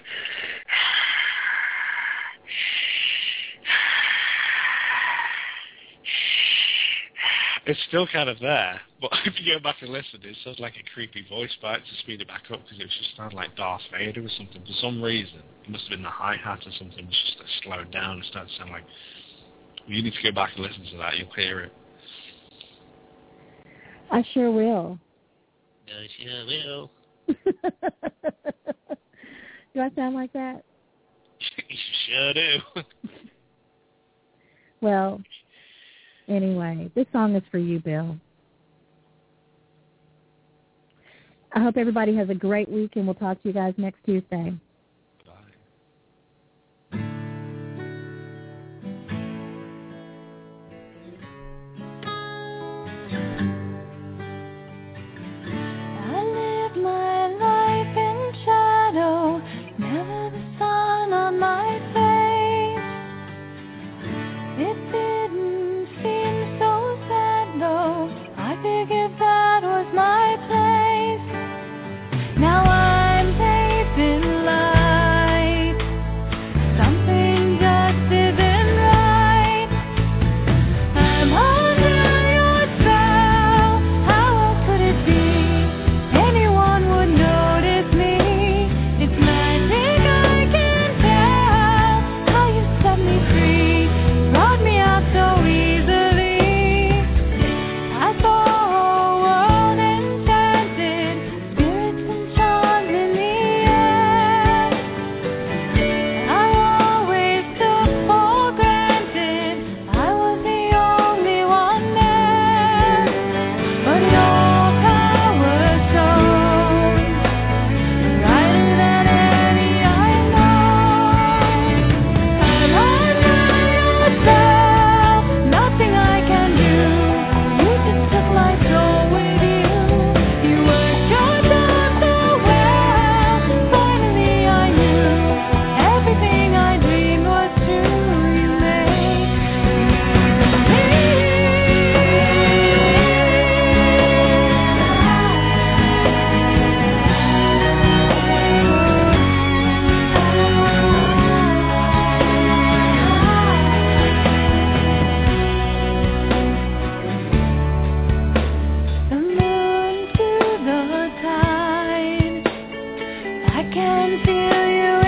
It's still kind of there, but if you go back and listen, it sounds like a creepy voice, but I had to speed it back up because it was just sounding like Darth Vader or something. For some reason, it must have been the hi-hat or something, just slowed down and started to sound like... You need to go back and listen to that, you'll hear it. I sure will. I sure will. Do I sound like that? You sure do. Well... Anyway, this song is for you, Bill. I hope everybody has a great week, and we'll talk to you guys next Tuesday. Now I'm tasting light. Something just isn't right. I'm under your spell. How else could it be? Anyone would notice me. It's magic, I can tell. How you set me free, brought me out so easily. I saw a world enchanted, spirits and charms in the air. I always took for granted I was the only one there, but your power shone brighter than any I know. I'm under your spell, nothing I can do. You just took my soul with you. You worked your job so well. Finally I knew everything I dreamed was true. You made the moon to the tide. I can feel you